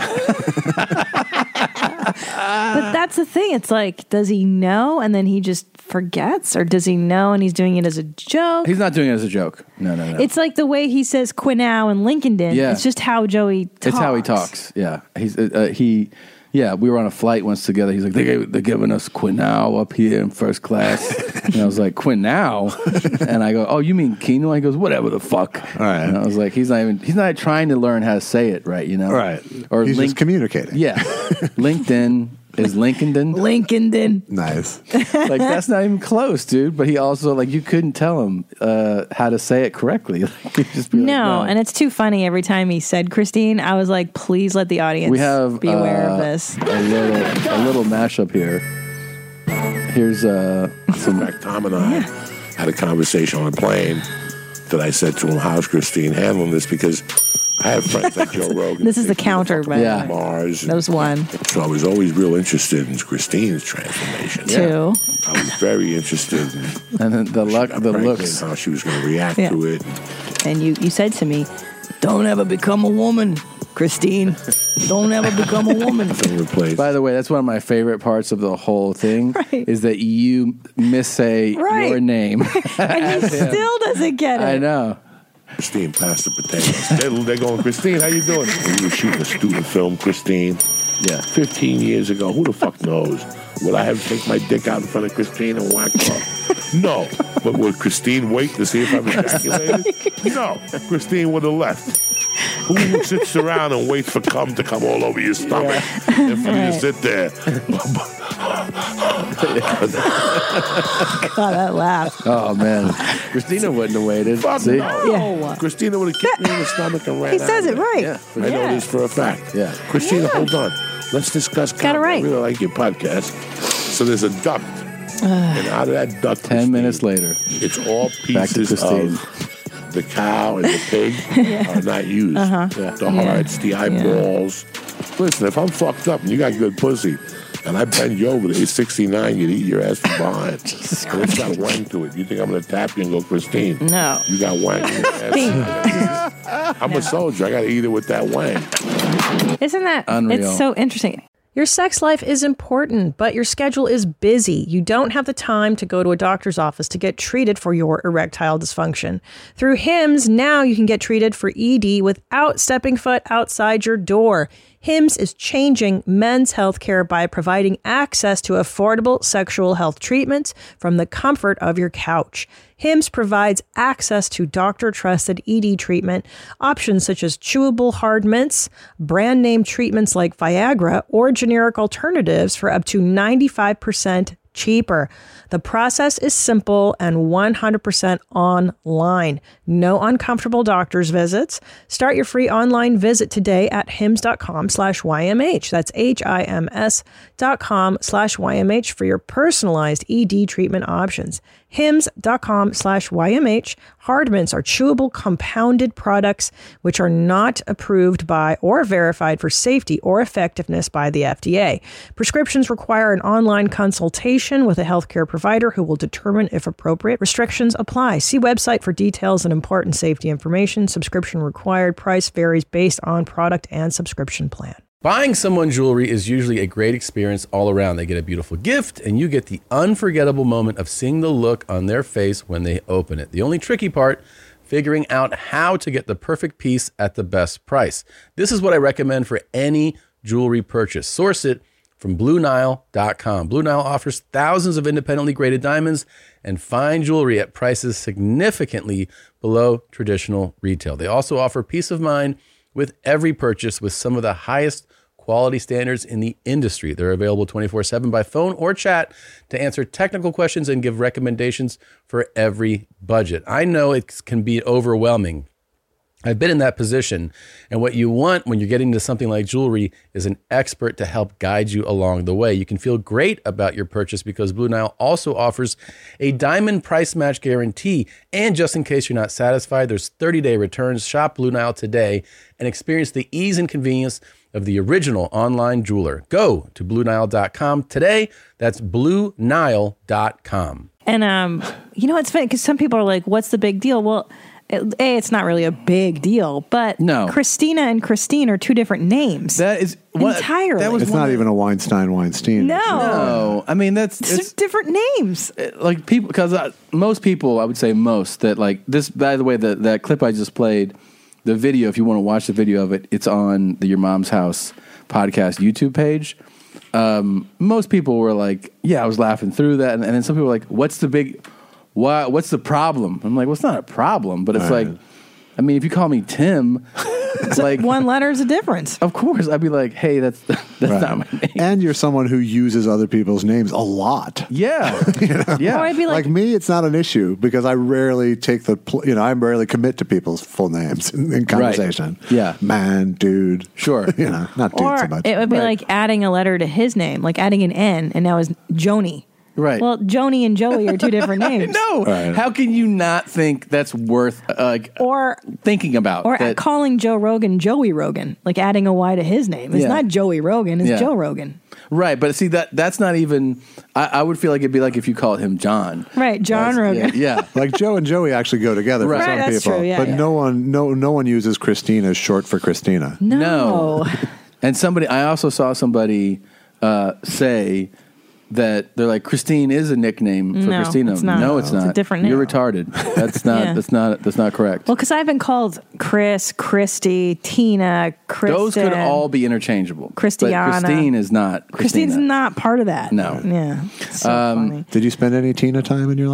But that's the thing. It's like, does he know and then he just forgets, or does he know and he's doing it as a joke? He's not doing it as a joke. No, no, no. It's like the way he says Quinow and Lincoln. Yeah. It's just how Joey talks. It's how he talks. Yeah, he's uh, uh, he. Yeah, we were on a flight once together. He's like, they gave, they're giving us Quinow up here in first class, and I was like, Quinow, and I go, oh, you mean quinoa? He goes, whatever the fuck. All right. And I was like, he's not even. He's not trying to learn how to say it right, you know? Right. Or He's link- just communicating. Yeah, LinkedIn is Lincoln. Lincoln. Nice. Like that's not even close, dude. But he also like you couldn't tell him uh, how to say it correctly. Like, he'd just be like, No, and it's too funny. Every time he said Christine, I was like, please let the audience we have be aware uh, of this. A little, a little mashup here. Here's uh, some. In fact, Tom and I had a conversation on a plane that I said to him, how's Christine handling this? Because I have friends like Joe Rogan. This is the counter, by the Yeah. way. Mars. That was one. So I was always real interested in Christine's transformation. Two. I was very interested in And then the luck, the pregnant, looks. how she was going to react Yeah. to it. And you, you said to me, don't ever become a woman, Christine. Don't ever become a woman. By the way, that's one of my favorite parts of the whole thing Right. is that you missay Right. your name. And he still doesn't get it. I know. Christine, pass the potatoes. they're, they're going, Christine, how you doing? We were shooting a student film, Christine. Yeah. fifteen years ago. Who the fuck knows? Would I have to take my dick out in front of Christine and whack her? No. But would Christine wait to see if I'm ejaculated? No. Christine would have left. Who sits around and waits for cum to come all over your stomach and for you to sit there? God, that laugh. Oh man, Christina wouldn't have waited. Fuck See? no. Yeah. Christina would have kicked me in the stomach and ran He out says of it there. right. Yeah. I know Yeah. this for a fact. Yeah. Christina, Yeah. hold on. Let's discuss Got it cum. right. I really like your podcast. So there's a duct. and out of that duct, Ten Christine, minutes later, it's all Back to pieces Christine. of the cow and the pig are not used. Uh-huh. The Yeah. hearts, the eyeballs. Listen, if I'm fucked up and you got good pussy, and I bend you over to age sixty-nine, you'd eat your ass from behind. And it's got wang to it. You think I'm going to tap you and go, Christine? No. You got wang in your ass. I'm a soldier. I got to eat it with that wang. Isn't that Unreal. It's so interesting. Your sex life is important, but your schedule is busy. You don't have the time to go to a doctor's office to get treated for your erectile dysfunction. Through Hims, now you can get treated for E D without stepping foot outside your door. Hims is changing men's healthcare by providing access to affordable sexual health treatments from the comfort of your couch. Hims provides access to doctor-trusted E D treatment, options such as chewable hard mints, brand name treatments like Viagra, or generic alternatives for up to ninety-five percent cheaper. The process is simple and one hundred percent online. No uncomfortable doctor's visits. Start your free online visit today at hims.com slash YMH. That's H-I-M-S dot com slash YMH for your personalized E D treatment options. Hims.com slash YMH. Hard mints are chewable compounded products which are not approved by or verified for safety or effectiveness by the F D A. Prescriptions require an online consultation with a healthcare provider who will determine if appropriate. Restrictions apply. See website for details and important safety information. Subscription required. Price varies based on product and subscription plan. Buying someone jewelry is usually a great experience all around. They get a beautiful gift, and you get the unforgettable moment of seeing the look on their face when they open it. The only tricky part, figuring out how to get the perfect piece at the best price. This is what I recommend for any jewelry purchase. Source it from Blue Nile dot com. Blue Nile offers thousands of independently graded diamonds and fine jewelry at prices significantly below traditional retail. They also offer peace of mind with every purchase with some of the highest quality standards in the industry. They're available twenty-four seven by phone or chat to answer technical questions and give recommendations for every budget. I know it can be overwhelming. I've been in that position, and what you want when you're getting into something like jewelry is an expert to help guide you along the way. You can feel great about your purchase because Blue Nile also offers a diamond price match guarantee. And just in case you're not satisfied, there's thirty-day returns. Shop Blue Nile today and experience the ease and convenience of the original online jeweler. Go to Blue Nile dot com today. That's Blue Nile dot com. And um, you know, it's funny because some people are like, "What's the big deal?" Well, it, a it's not really a big deal, but No. Christina and Christine are two different names. That is entirely. that was It's not even a Weinstein Weinstein. No. No, I mean that's It's it's different names. like people because uh, most people, I would say most that like this. By the way, the, that clip I just played, the video. If you want to watch the video of it, it's on the Your Mom's House podcast YouTube page. Um, most people were like, "Yeah, I was laughing through that," and, and then some people were like, "What's the big? Why? What's the problem?" I'm like, "Well, it's not a problem, but it's Right. like, I mean, if you call me Tim, it's like One letter is a difference. Of course, I'd be like, "Hey, that's that's Right. not my name." And you're someone who uses other people's names a lot. Yeah, yeah. Or I'd be Like, like, me, it's not an issue because I rarely take the, pl- you know, I rarely commit to people's full names in, in conversation. Yeah. Man, dude. Sure. You know, not dude or so much. it would be Right. like adding a letter to his name, like adding an N, and now is Joni. Right. Well, Joni and Joey are two different names. No, Right. how can you not think that's worth uh, like Or thinking about? or that, calling Joe Rogan Joey Rogan, like adding a Y to his name. It's Yeah. not Joey Rogan, it's Yeah. Joe Rogan. right, but see that that's not even. I, I would feel like it'd be like if you called him John. Right, John Rogan. Yeah, Like Joe and Joey actually go together Right. for some Right, that's people, true, yeah, but yeah. no one, no, no one uses Christina as short for Christina. No. and somebody I also saw somebody uh, say that they're like Christine is a nickname for No, Christina. it's not. No, it's It's a not. different You're name. retarded. That's not. Yeah. That's not. That's not correct. Well, because I've been called Chris, Christy, Tina, Kristen. Those could all be interchangeable. Christiana. But Christine is not. Christine's Christina. not part of that. No. Yeah. It's so Um, funny. Did you spend any Tina time in your life?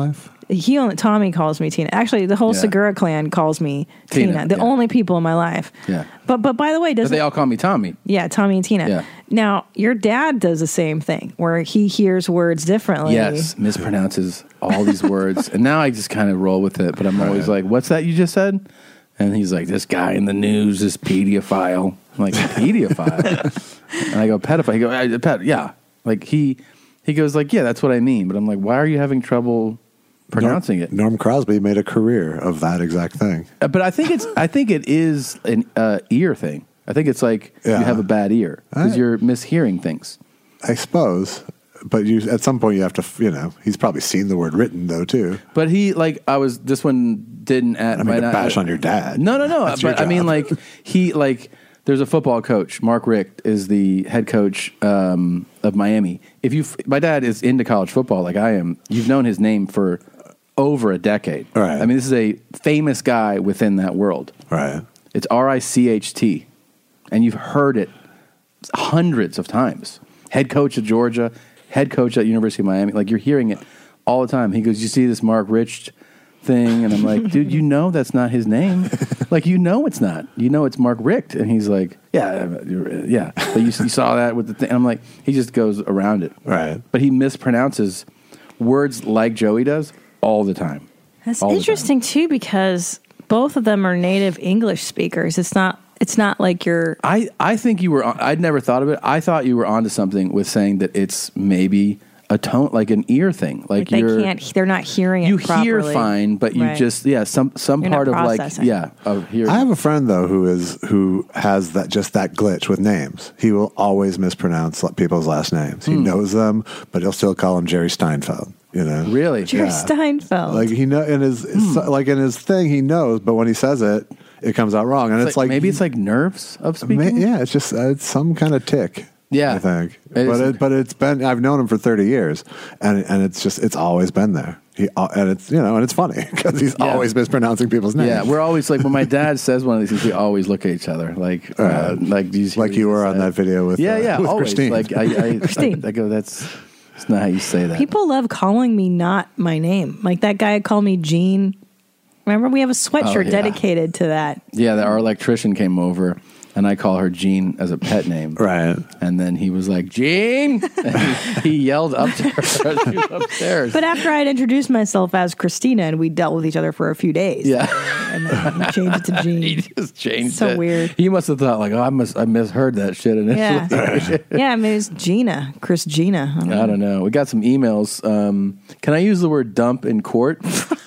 He only Tommy calls me Tina. Actually, the whole Yeah. Segura clan calls me Tina. Tina, the yeah. only people in my life. Yeah. But but by the way, But doesn't they all call me Tommy. yeah, Tommy and Tina. Yeah. Now, your dad does the same thing where he hears words differently. Yes, mispronounces all these words. And now I just kind of roll with it. But I'm always like, what's that you just said? And he's like, this guy in the news, this pedophile. I'm like, pedophile? And I go, pedophile. He goes, "I- ped-" yeah. Like he, he goes like, yeah, that's what I mean. But I'm like, why are you having trouble pronouncing Norm, it? Norm Crosby made a career of that exact thing. Uh, But I think it's, I think it is an uh, ear thing. I think it's like Yeah. you have a bad ear because I- you're mishearing things. I suppose. But you, at some point, you have to, you know, he's probably seen the word written, though, too. But he, like, I was, this one didn't add. I mean, to bash on your dad. No, no, no. That's your But I mean, job. like, he, like, there's a football coach. Mark Richt is the head coach um, of Miami. If you, my dad is into college football like I am. You've known his name for over a decade. Right. I mean, this is a famous guy within that world. Right. It's R I C H T. And you've heard it hundreds of times. Head coach at Georgia, head coach at University of Miami. Like, you're hearing it all the time. He goes, you see this Mark Richt thing? And I'm like, dude, you know that's not his name. Like, you know it's not. You know it's Mark Richt. And he's like, yeah, you're- yeah. But you, you saw that with the thing. And I'm like, he just goes around it. Right. But he mispronounces words like Joey does all the time. That's All the time. interesting too because both of them are native English speakers. It's not. It's not like you're. I, I think you were. on- I'd never thought of it. I thought you were onto something with saying that it's maybe a tone, like an ear thing. Like, Like they you're, can't. They're not hearing it. you properly. hear fine, but you Right. just yeah some some You're not part of like processing. yeah of hearing. I have a friend though who is who has that just that glitch with names. He will always mispronounce like, people's last names. He Hmm. knows them, but he'll still call him Jerry Steinfeld. You know, really, Jerry Yeah. Steinfeld. Like he know in his Hmm. like in his thing, he knows, but when he says it, it comes out wrong, and it's, It's like, like- maybe it's like nerves of ma- speaking? yeah, it's just uh, it's some kind of tick. Yeah. I think, It but is- it, but it's been I've known him for thirty years, and and it's just it's always been there. He uh, and it's you know and it's funny because he's Yeah. always mispronouncing people's names. Yeah, we're always like when my dad says one of these things, we always look at each other like uh, Uh, like do you see like what you he were just on said? that video with yeah uh, yeah with always Christine. like I I, Christine. I I go that's that's not how you say that. People love calling me not my name. Like that guy called me Jean. Remember, we have a sweatshirt Oh, yeah. dedicated to that. Yeah, our electrician came over, and I call her Jean as a pet name. Right. And then he was like, Jean! And he, he yelled up to her as she was upstairs. But after I'd introduced myself as Christina and we dealt with each other for a few days. Yeah. And then he changed it to Jean. he just changed So it. weird. He must have thought, like, oh, I must I misheard that shit initially. Yeah. yeah, I mean, it's Gina. Chris Gina. I don't know. I don't know. We got some emails. Um, can I use the word dump in court?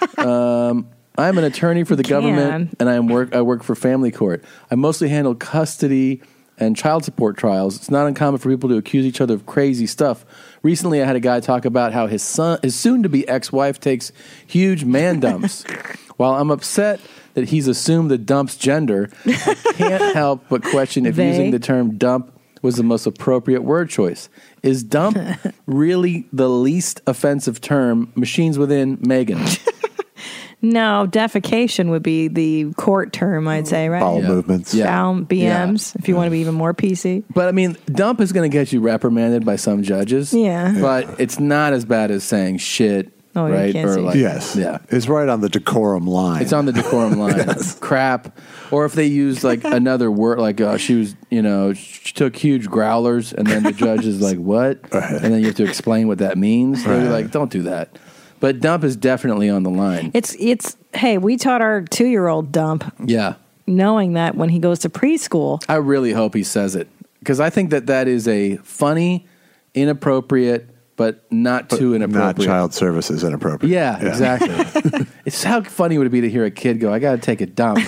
um, I'm an attorney for the You government, can. and I work. I work for family court. I mostly handle custody and child support trials. It's not uncommon for people to accuse each other of crazy stuff. Recently, I had a guy talk about how his son, his soon-to-be ex-wife, takes huge man dumps. While I'm upset that he's assumed the dump's gender, I can't help but question if They? using the term dump was the most appropriate word choice. Is dump really the least offensive term? Machines within Megan. No, defecation would be the court term, I'd say, right? Bowel movements. Yeah. Bowel B Ms, if you want to be even more P C. But I mean, dump is going to get you reprimanded by some judges. Yeah. But it's not as bad as saying shit, Oh, you right? can't say like, yes. Yeah. It's right on the decorum line. It's on the decorum line. Crap. Or if they use like another word, like uh, she was, you know, she took huge growlers, and then the judge is like, what? And then you have to explain what that means. They're Right. like, don't do that. But dump is definitely on the line. It's, it's, hey, we taught our two year old dump, Yeah. knowing that when he goes to preschool, I really hope he says it, because I think that that is a funny, inappropriate, but not too inappropriate. not child services inappropriate. Yeah, exactly. It's how funny would it be to hear a kid go, I got to take a dump.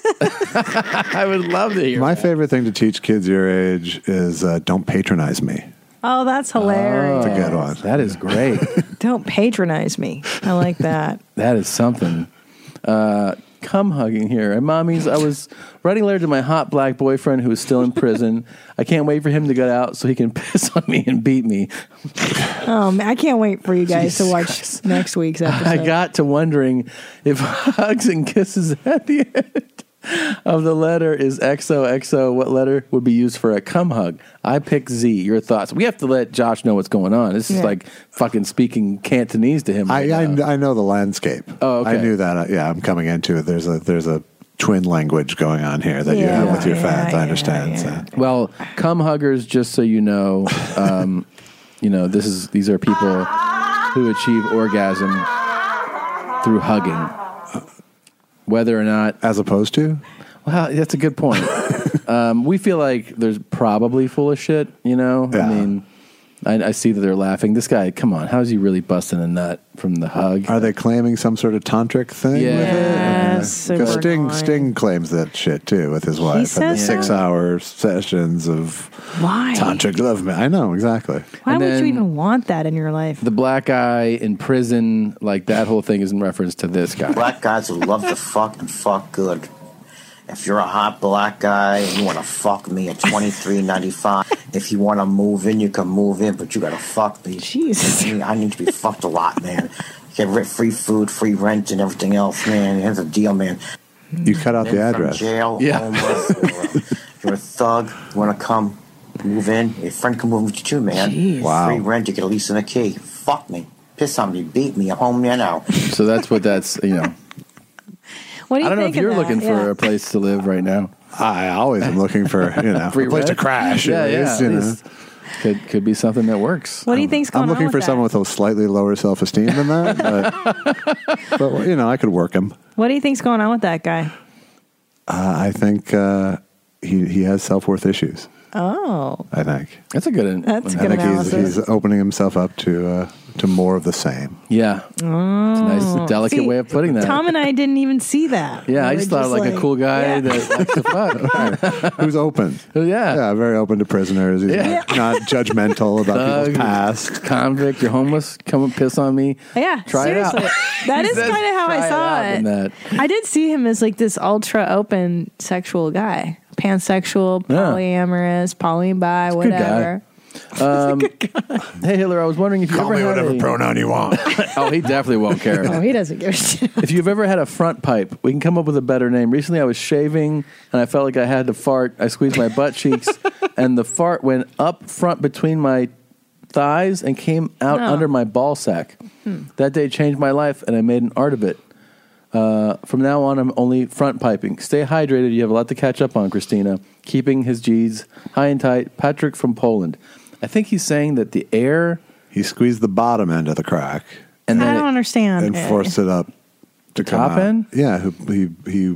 I would love to hear My that. favorite thing to teach kids your age is uh, don't patronize me. oh, that's hilarious. It's a good one. That is great. Don't patronize me. I like that. That is something. Uh, cum hugging here. And mommies, I was writing a letter to my hot black boyfriend who is still in prison. I can't wait for him to get out so he can piss on me and beat me. Um, I can't wait for you guys to watch next week's episode. I got to wondering if hugs and kisses at the end of the letter is X O X O. What letter would be used for a cum hug? I pick Z. Your thoughts? We have to let Josh know what's going on. This is Yeah. like fucking speaking Cantonese to him. I, Right now. I I know the landscape. Oh, okay. I knew that. Uh, yeah, I'm coming into it. There's a there's a twin language going on here that you Yeah. have with your Yeah, fans. yeah, I understand. So. Well, cum huggers, just so you know, um, you know, this is these are people who achieve orgasm through hugging, whether or not, as opposed to. Well, that's a good point. um, we feel like there's probably full of shit. You know, I mean, I, I see that they're laughing. This guy, come on, how is he really busting a nut from the hug? Are they claiming some sort of tantric thing Yeah. with Yes, it? Because super Sting, annoying. Sting claims that shit too with his wife. And the says six that? hour sessions of Why? tantric love. I know, exactly. Why And would you then- even want that in your life? The black guy in prison, like that whole thing is in reference to this guy. Black guys who love to fuck and fuck good. If you're a hot black guy and you want to fuck me at twenty-three ninety-five, if you want to move in, you can move in, but you got to fuck me. Jesus. I, mean, I need to be fucked a lot, man. Get ri- free food, free rent, and everything else, man. Here's the deal, man. You cut out the Men from address. jail, homeless, or, uh, you're a thug, you want to come, move in, your friend can move with you too, man. Jeez. Wow. Free rent, you get a lease and a key. Fuck me. Piss on me, beat me, I'm home there now. So that's what that's, you know. What do you I don't know think if you're of that? looking for Yeah. a place to live right now. I always am looking for, you know, Free a place to rent? crash. Yeah, at yeah. least, you at know. least. Could could be something that works. What do you think's going I'm looking on for with someone that? with a slightly lower self esteem than that. But, but, you know, I could work him. What do you think's going on with that guy? Uh, I think uh, he he has self worth issues. Oh, I think that's a good. That's a I good think he's, analysis. he's opening himself up to uh, to more of the same. Yeah, Oh. it's a nice, delicate See, way of putting that. Tom and I didn't even see that. Yeah, I We just were thought like, a cool guy yeah. that likes to fuck. Who's open? Yeah, yeah, very open to prisoners. He's Yeah. not, not judgmental about Thug, people's past. Convict, you're homeless. Come and piss on me. Yeah, Try seriously. it out. That He is says, kind of how "Try I it saw out," it. in that. I did see him as like this ultra open sexual guy, pansexual, Yeah. polyamorous, poly bi, Good guy. whatever. Um, hey Hitler, I was wondering if you Call ever me had whatever a, pronoun you want. oh, he definitely won't care. Oh, he doesn't give a shit. If you've ever had a front pipe, we can come up with a better name. Recently, I was shaving and I felt like I had to fart. I squeezed my butt cheeks, and the fart went up front between my thighs and came out Oh. under my ball sack. Hmm. That day changed my life, and I made an art of it. Uh, from now on, I'm only front piping. Stay hydrated. You have a lot to catch up on, Christina. Keeping his G's high and tight. Patrick from Poland. I think he's saying that the air. He squeezed the bottom end of the crack and I then don't it- understand. and forced it up to come top out. end? Yeah, he he he,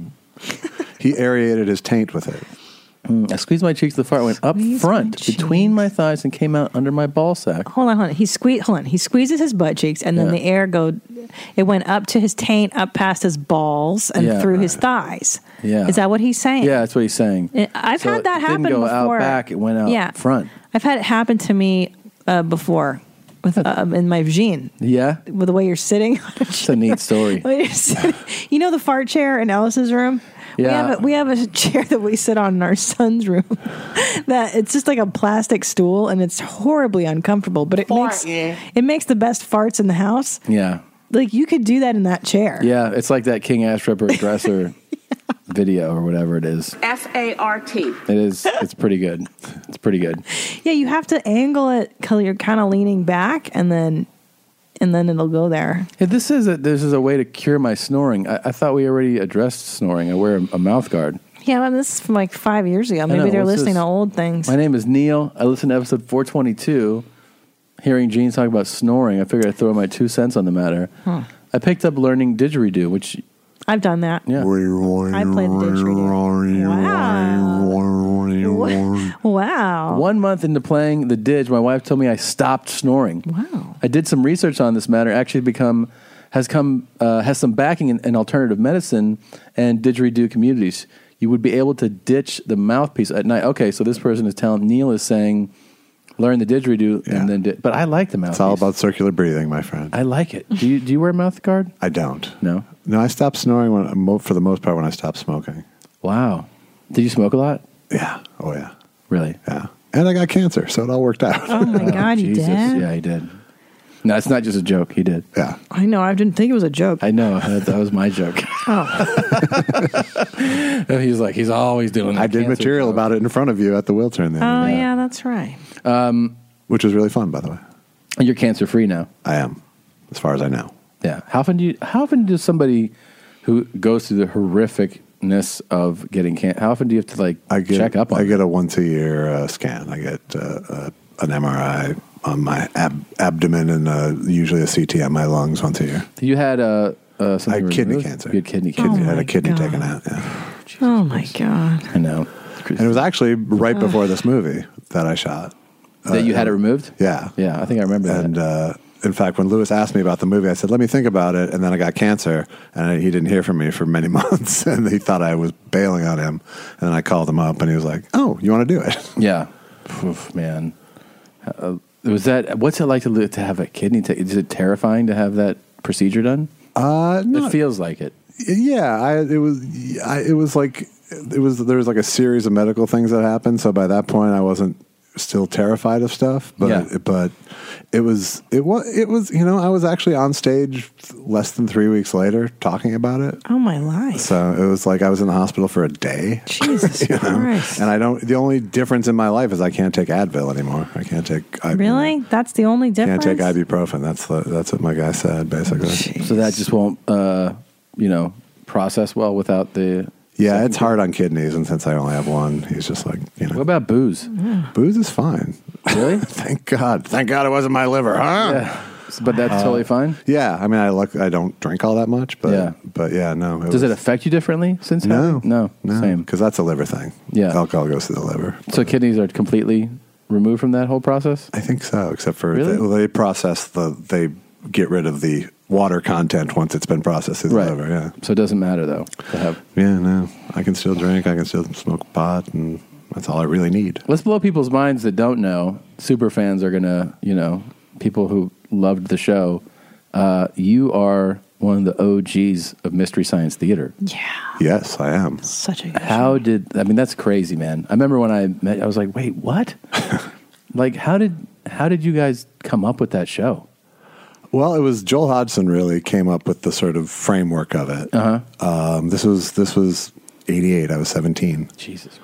he aerated his taint with it. Mm, I squeezed my cheeks. The fart went up Squeeze front between my thighs and came out under my ball sack. Hold on, hold on. He squeeze. Hold on. He squeezes his butt cheeks, and then Yeah. the air go. It went up to his taint, up past his balls, and Yeah. through his thighs. Yeah. Is that what he's saying? Yeah, that's what he's saying. It- I've So had that it happen didn't go before. out back; it went out Yeah. front. I've had it happen to me uh, before with uh, in my vagine. Yeah, With the way you're sitting. it's a neat story. When you're sitting- you know the fart chair in Ellis's room? We Yeah. have, a, we have a chair that we sit on in our son's room that it's just like a plastic stool and it's horribly uncomfortable, but it makes it makes the best farts in the house. Yeah, Like you could do that in that chair. yeah. It's like that King Ass Ripper dresser video or whatever it is. F A R T. It is. It's pretty good. It's pretty good. Yeah, you have to angle it because you're kind of leaning back and then and then it'll go there. Hey, this is a this is a way to cure my snoring. I, I thought we already addressed snoring. I wear a, a mouth guard. Yeah, well, this is from like five years ago. Maybe know, they're what's listening this? to old things. My name is Neil. I listened to episode four twenty-two. Hearing Gene talk about snoring, I figured I'd throw my two cents on the matter. Huh. I picked up learning didgeridoo, which I've done that. yeah. I played the didgeridoo. Wow. Wow. One month into playing the didge, my wife told me I stopped snoring. Wow. I did some research on this matter. Actually, become has come uh, has some backing in, in alternative medicine and didgeridoo communities. You would be able to ditch the mouthpiece at night. Okay, so this person is telling Neil is saying, learn the didgeridoo and then. Di- but I like the mouthpiece. It's all about circular breathing, my friend. I like it. Do you do you wear a mouth guard? I don't. No. No, I stopped snoring when, mo- for the most part when I stopped smoking. Wow. Did you smoke a lot? Yeah. Oh yeah. Really? Yeah. And I got cancer, so it all worked out. Oh my God, you Jesus. did? Yeah, he did. No, it's not just a joke. He did. Yeah. I know. I didn't think it was a joke. I know. That, that was my joke. Oh. He's like, he's always doing that. I did cancer material joke. about it in front of you at the wheel turn the Oh, other day. yeah, that's right. Um, Which was really fun, by the way. You're cancer free now. I am, as far as I know. Yeah. How often do you? How often does somebody who goes through the horrificness of getting cancer? How often do you have to like I get, check up on? I it? get a once a year uh, scan. I get uh, uh, an M R I on my ab- abdomen and uh, usually a C T on my lungs once a year. You had uh, uh, something I had kidney removed? cancer. You had kidney Kidney, cancer. I had my a kidney God. taken out. Yeah. Oh, my God. I know. And it was actually right before this movie that I shot. That you had it removed? Yeah. Yeah, I think I remember that. And uh, in fact, when Lewis asked me about the movie, I said, let me think about it. And then I got cancer, and I, he didn't hear from me for many months. And he thought I was bailing on him. And then I called him up, and he was like, oh, you want to do it? Yeah. Oof, man. Uh, was that, what's it like to, li- to have a kidney? T- is it terrifying to have that procedure done? Uh, no. It feels like it. Yeah, I, it was. I, it was like it was. There was like a series of medical things that happened. So by that point, I wasn't still terrified of stuff. But Yeah. but it was it was it was you know I was actually on stage less than three weeks later talking about it. Oh, my life. So it was like I was in the hospital for a day. Jesus you know? Christ. And I don't. The only difference in my life is I can't take Advil anymore. I can't take. I, Really? That's the only difference? Can't take ibuprofen. That's the, that's what my guy said basically. So that just won't, uh, you know, process well without the... Yeah, it's hard on kidneys, and since I only have one, he's just like, you know. What about booze? Booze is fine. Really? Thank God. Thank God it wasn't my liver, huh? Yeah. But that's Uh, totally fine? Yeah, I mean, I look, I don't drink all that much, but Yeah. but yeah, no. Does it affect you differently since No, having? No. no, Same. because that's a liver thing. Yeah. Alcohol goes to the liver. So kidneys are completely removed from that whole process? I think so, except for Really? they, well, they process the, they get rid of the water content once it's been processed through the Right. liver. Yeah. So it doesn't matter, though, to have... Yeah, no. I can still drink. I can still smoke pot, and that's all I really need. Let's blow people's minds that don't know. Super fans are going to, you know, people who loved the show. Uh, you are one of the O Gs of Mystery Science Theater. Yeah. Yes, I am. Such a good How did, I mean, that's crazy, man. I remember when I met, I was like, wait, what? Like, how did, how did you guys come up with that show? Well, it was Joel Hodgson really came up with the sort of framework of it. Uh-huh. Um, this was this was eighty-eight. I was seventeen. Jesus.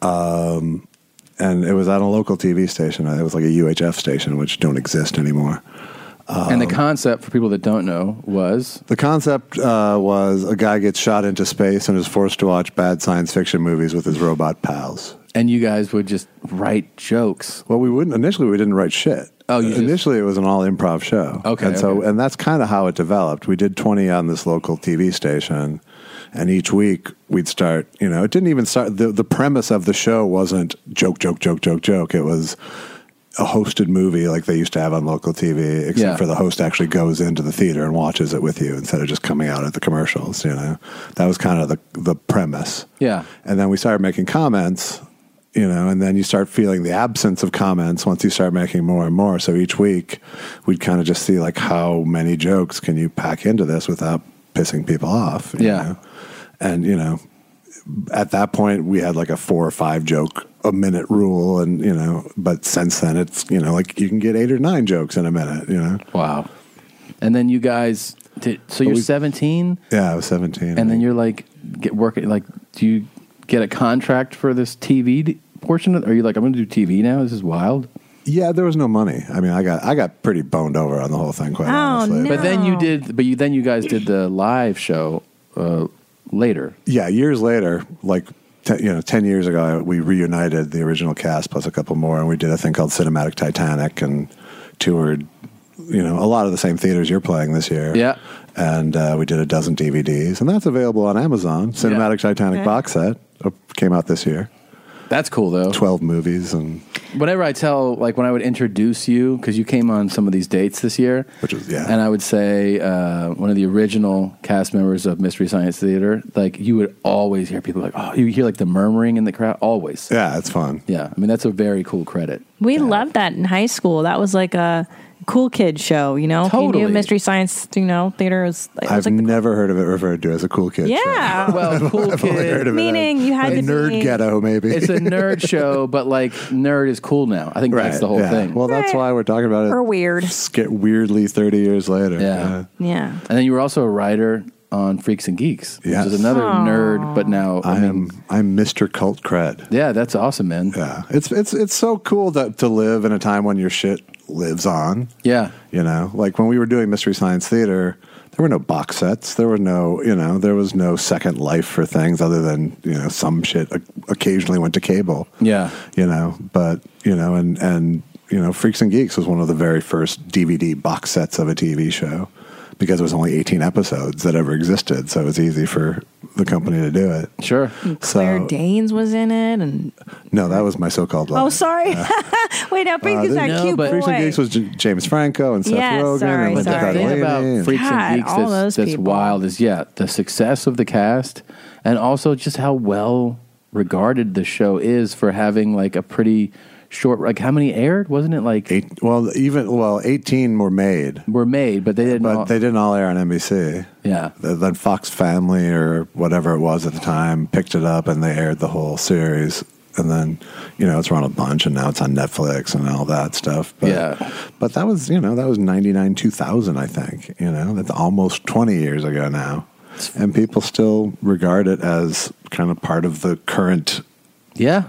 Um, and it was on a local T V station. It was like a U H F station, which don't exist anymore. Um, and the concept, for people that don't know, was... The concept uh, was a guy gets shot into space and is forced to watch bad science fiction movies with his robot pals. And you guys would just write jokes. Well, we wouldn't. Initially, we didn't write shit. Oh, you just- initially it was an all improv show. Okay, and so okay. and that's kind of how it developed. We did twenty on this local T V station, and each week we'd start. You know, it didn't even start. The the premise of the show wasn't joke, joke, joke, joke, joke. It was a hosted movie like they used to have on local T V, except Yeah. for the host actually goes into the theater and watches it with you instead of just coming out at the commercials. You know, that was kind of the the premise. Yeah. And then we started making comments, you know, and then you start feeling the absence of comments once you start making more and more. So each week we'd kind of just see like how many jokes can you pack into this without pissing people off. you Yeah. know? And, you know, at that point we had like a four or five joke a minute rule. And, you know, but since then it's, you know, like you can get eight or nine jokes in a minute, you know? Wow. And then you guys did, so But you're we- seventeen? Yeah, I was seventeen. And then you're like, get working, like, do you get a contract for this T V d- portion? Of, are you like, I'm going to do T V now? This is wild. Yeah, there was no money. I mean, I got I got pretty boned over on the whole thing, quite Oh, honestly. no. But then you did, but you then you guys did the live show uh, later. Yeah, years later, like te- you know, ten years ago, we reunited the original cast plus a couple more, and we did a thing called Cinematic Titanic and toured, you know, a lot of the same theaters you're playing this year. Yeah. And uh, we did a dozen D V Ds, and that's available on Amazon. Cinematic Titanic Okay. box set uh, came out this year. That's cool, though. Twelve movies, and Whenever I tell, like when I would introduce you, because you came on some of these dates this year, which was yeah, and I would say uh, one of the original cast members of Mystery Science Theater, like you would always hear people like, oh, you hear like the murmuring in the crowd, always. yeah, it's fun. Yeah, I mean that's a very cool credit. We loved that in high school. That was like a cool kid show, you know? If you Totally. knew Mystery Science, you know, theater was, it was I've like never heard of it referred to as a cool kid Yeah. show. Well, cool I've only heard kid. of it Meaning as you had a to nerd be- ghetto, maybe. It's a nerd show, but like nerd is cool now. I think that's the whole yeah. thing. Well, that's why we're talking about it. Or weird. Get weirdly thirty years later. Yeah. Yeah. And then you were also a writer on Freaks and Geeks, Yes. which is another Aw. nerd, but now I, I mean, am I'm Mister Cult Cred. yeah, that's awesome, man. Yeah, it's it's it's so cool that to live in a time when your shit lives on. Yeah, you know, like when we were doing Mystery Science Theater, there were no box sets. There were no, you know, there was no second life for things other than, you know, some shit occasionally went to cable. Yeah, you know, but you know, and and you know, Freaks and Geeks was one of the very first D V D box sets of a T V show. Because there was only eighteen episodes that ever existed, so it was easy for the company to do it. Sure. Claire So Danes was in it, and no, that was my so-called oh, love. sorry. Wait, now Freaks is that no, cute but boy. Freaks and Geeks was J- James Franco and Seth Yes, Rogen sorry, and But the sorry. thing Lindsay about and- Freaks God, and Geeks all that's, those that's people. wild is, yeah, the success of the cast and also just how well regarded the show is for having like a pretty short, like how many aired? Wasn't it like eight? Well, even well, eighteen were made. Were made, but they didn't. But all, they didn't all air on N B C. Yeah. Th- Then Fox Family or whatever it was at the time picked it up and they aired the whole series. And then, you know, it's run a bunch and now it's on Netflix and all that stuff. But, Yeah. But that was, you know, that was ninety-nine, two thousand, I think. You know, that's almost twenty years ago now. And people still regard it as kind of part of the current yeah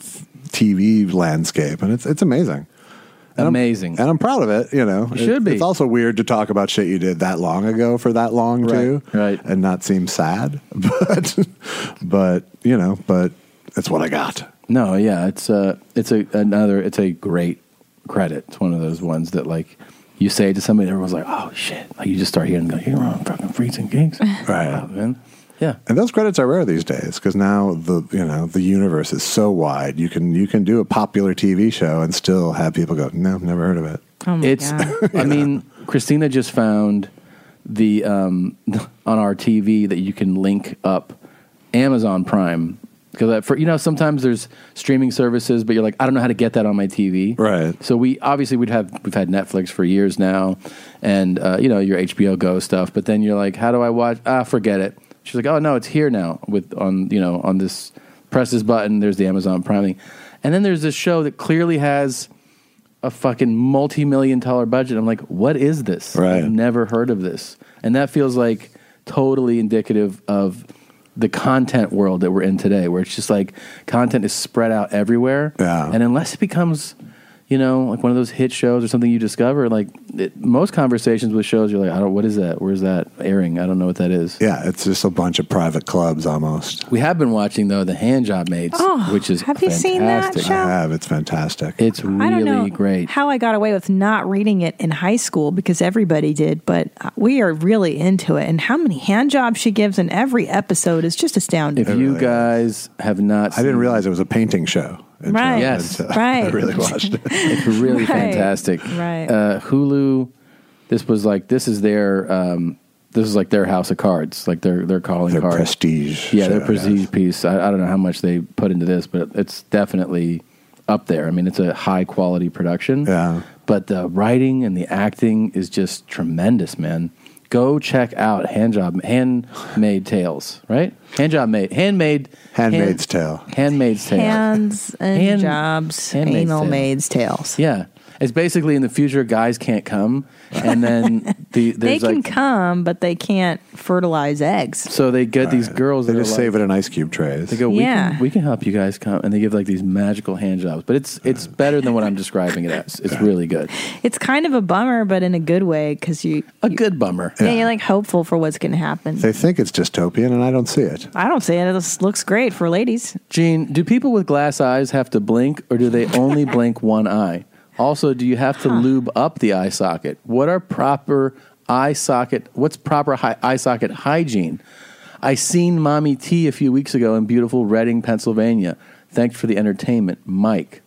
T V landscape. And it's it's amazing. And Amazing. I'm, and I'm proud of it, you know. You should be. It's also weird to talk about shit you did that long ago for that long, Right, too. right. And not seem sad. But, but you know, but it's what I got. No, yeah, it's uh it's a another it's a great credit. It's one of those ones that like you say it to somebody, everyone's like, oh shit! Like you just start hearing, go, you're on fucking Freaks and Geeks, Right. wow, man. Yeah, and those credits are rare these days because now the you know the universe is so wide. You can you can do a popular T V show and still have people go, no, never heard of it. Oh my it's. God. I mean, Christina just found the um on our T V that you can link up Amazon Prime. Because for you know sometimes there's streaming services, but you're like, I don't know how to get that on my T V. Right. So we obviously we'd have we've had Netflix for years now, and uh, you know your H B O Go stuff. But then you're like, how do I watch? Ah, forget it. She's like, oh no, it's here now with on you know on this press this button. There's the Amazon Prime thing, and then there's this show that clearly has a fucking multi-million dollar budget. I'm like, what is this? Right. I've never heard of this, and that feels like totally indicative of the content world that we're in today, where it's just like content is spread out everywhere. Yeah. And unless it becomes, you know, like one of those hit shows or something you discover, like it, most conversations with shows, you're like, I don't, what is that? Where's that airing? I don't know what that is. Yeah, it's just a bunch of private clubs almost. We have been watching though the Hand Job Maids, Oh, which is have you seen that fantastic. show? I have. It's fantastic. It's I don't know really great. how I got away with not reading it in high school because everybody did, but we are really into it. And how many hand jobs she gives in every episode is just astounding. If you guys have not, I didn't realize it was a painting show. until- Right. Yes. until Right. I really watched it. It's really Right. fantastic. Right. Uh, Hulu, this was like this is their um, this is like their house of cards, like their their calling Their card. prestige Yeah, their show, prestige yes. piece. I, I don't know how much they put into this, but it's definitely up there. I mean, it's a high quality production. Yeah. But the writing and the acting is just tremendous, man. Go check out Handjob, Handmade Tales, right? Handjob Made, Handmade, Handmaid's Tale. Handmaid's Tale. Hands and Hand- jobs, Handmaid's anal Tale. maid's tales. Yeah. It's basically in the future, guys can't come, and then the, They there's can like come, but they can't fertilize eggs. so they get these girls. They that just are save like, it in ice cube trays. They go, we Yeah. can we can help you guys come, and they give like these magical hand jobs. But it's it's better than what I'm describing it as. It's really good. It's kind of a bummer, but in a good way because you, A good bummer. yeah, you're like hopeful for what's going to happen. They think it's dystopian, and I don't see it. I don't say it. This looks great for ladies. Gene, do people with glass eyes have to blink, or do they only blink one eye? Also, do you have to lube up the eye socket? What are proper eye socket? What's proper hi- eye socket hygiene? I seen Mommy T a few weeks ago in beautiful Reading, Pennsylvania. Thanks for the entertainment, Mike.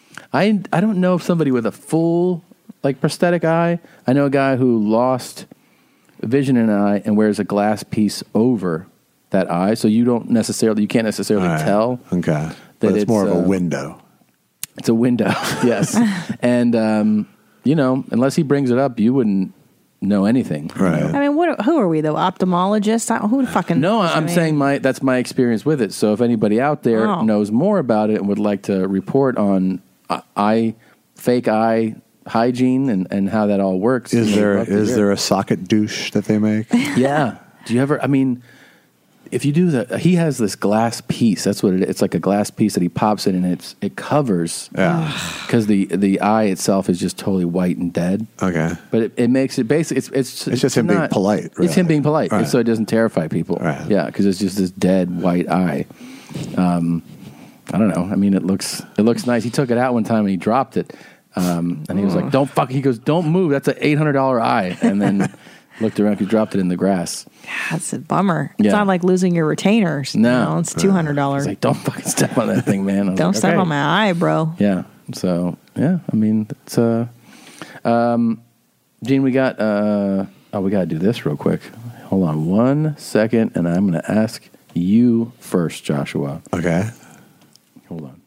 I I don't know if somebody with a full like prosthetic eye. I know a guy who lost vision in an eye and wears a glass piece over that eye, so you don't necessarily you can't necessarily All right. tell. Okay. that But it's, more of uh, a window. It's a window, yes. And, um, you know, unless he brings it up, you wouldn't know anything. Right. I mean, what? Who are we though? Ophthalmologists? I- Who fucking? No, knows? I I'm mean- saying my that's my experience with it. So if anybody out there Oh. knows more about it and would like to report on uh, eye, fake eye hygiene and, and how that all works, Is you know, there I'd love to is hear. there a socket douche that they make? Yeah. Do you ever? I mean, if you do that, he has this glass piece. That's what it is. It's like a glass piece that he pops in, and it's it covers. Yeah. Because the the eye itself is just totally white and dead. Okay. But it, it makes it basically it's it's It's just him being polite, It's him really. being polite, Right. so it doesn't terrify people. Right. Yeah, because it's just this dead white eye. Um, I don't know. I mean, it looks it looks nice. He took it out one time and he dropped it, um, and he was like, "Don't fuck." He goes, "Don't move. That's an eight hundred dollar eye." And then looked around. He dropped it in the grass. That's a bummer. It's Yeah. not like losing your retainers. No. You know, it's two hundred dollars. He's like, "Don't fucking step on that thing, man." I was Don't like, step "Okay." on my eye, bro. Yeah. So yeah, I mean, it's uh, um, Gene, we got uh, oh, we got to do this real quick. Hold on one second, and I'm going to ask you first, Joshua. Okay. Hold on.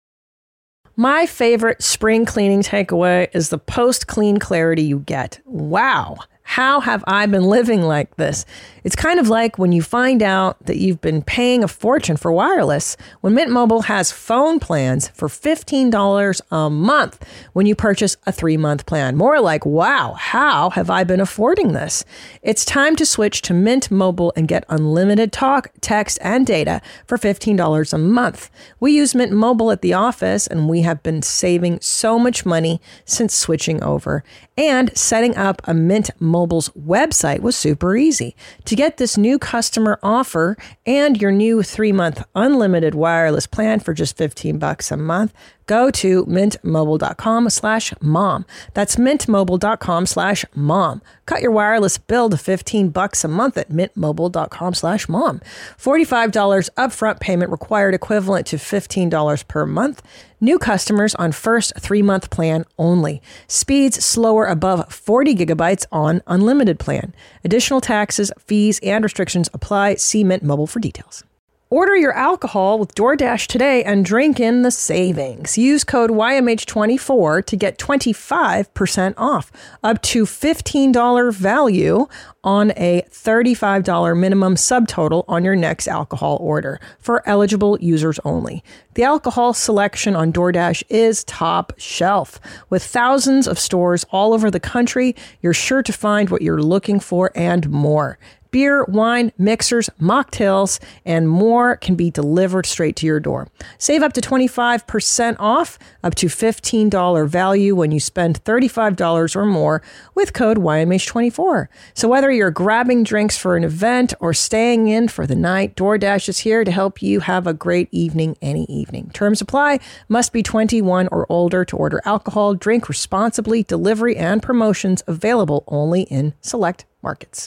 My favorite spring cleaning takeaway is the post-clean clarity you get. Wow. How have I been living like this? It's kind of like when you find out that you've been paying a fortune for wireless when Mint Mobile has phone plans for fifteen dollars a month when you purchase a three-month plan. More like, wow, how have I been affording this? It's time to switch to Mint Mobile and get unlimited talk, text, and data for fifteen dollars a month. We use Mint Mobile at the office, and we have been saving so much money since switching over. And setting up a Mint Mobile's website was super easy. To get this new customer offer and your new three-month unlimited wireless plan for just fifteen bucks a month, go to mintmobile.com slash mom. That's mintmobile.com slash mom. Cut your wireless bill to fifteen bucks a month at mintmobile.com slash mom. forty-five dollars upfront payment required, equivalent to fifteen dollars per month. New customers on first three-month plan only. Speeds slower above forty gigabytes on unlimited plan. Additional taxes, fees, and restrictions apply. See Mint Mobile for details. Order your alcohol with DoorDash today and drink in the savings. Use code Y M H twenty-four to get twenty-five percent off, up to fifteen dollars value on a thirty-five dollars minimum subtotal on your next alcohol order for eligible users only. The alcohol selection on DoorDash is top shelf. With thousands of stores all over the country, you're sure to find what you're looking for and more. Beer, wine, mixers, mocktails, and more can be delivered straight to your door. Save up to twenty-five percent off, up to fifteen dollars value when you spend thirty-five dollars or more with code Y M H twenty-four. So whether you're grabbing drinks for an event or staying in for the night, DoorDash is here to help you have a great evening any evening. Terms apply. Must be twenty-one or older to order alcohol. Drink responsibly. Delivery and promotions available only in select markets.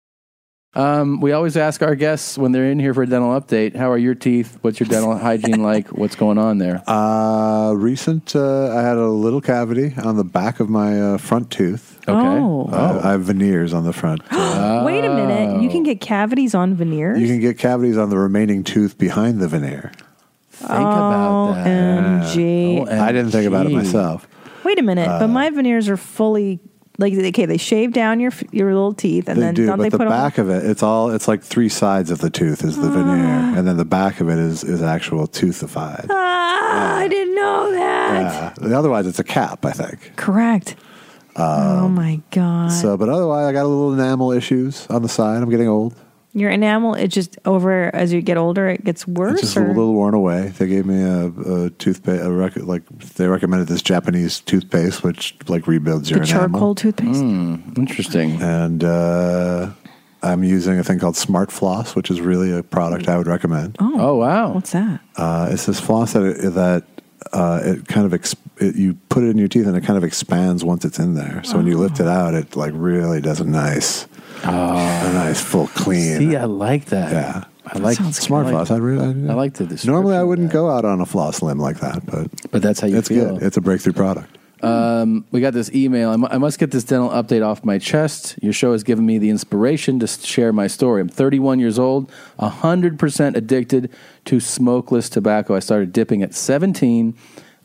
Um, we always ask our guests when they're in here for a dental update, how are your teeth? What's your dental hygiene like? What's going on there? Uh, recent, uh, I had a little cavity on the back of my uh, front tooth. Okay. Oh. Uh, I have veneers on the front. Uh, Wait a minute. You can get cavities on veneers? you can get cavities on the remaining tooth behind the veneer. Think about that. O M G. I didn't think about it myself. Wait a minute. Uh, but my veneers are fully, like, okay, they shave down your your little teeth, and They then do, don't but they the put back on? of it, it's all, it's like three sides of the tooth is the veneer, and then the back of it is, is actual toothified. Ah, I didn't know that. Yeah. Otherwise, it's a cap, I think. Correct. oh my God. So, but otherwise, I got a little enamel issues on the side. I'm getting old. Your enamel, it just over as you get older, it gets worse. It's just or? a little worn away. They gave me a, a toothpaste, a rec- like they recommended this Japanese toothpaste, which like rebuilds your the enamel. charcoal toothpaste. Mm, interesting. And uh, I'm using a thing called Smart Floss, which is really a product I would recommend. Oh, oh wow! What's that? Uh, it's this floss that it, that uh, it kind of exp- it, you put it in your teeth and it kind of expands once it's in there. So when you lift it out, it like really does a nice, oh. a nice full clean. See, I like that. Yeah. I like Smart I like, Floss. I really, I, I like the description. Normally, I wouldn't go out on a floss limb like that, but but that's how you it's feel. good. It's a breakthrough product. Um, we got this email. I, mu- I must get this dental update off my chest. Your show has given me the inspiration to s- share my story. I'm thirty-one years old, one hundred percent addicted to smokeless tobacco. I started dipping at seventeen.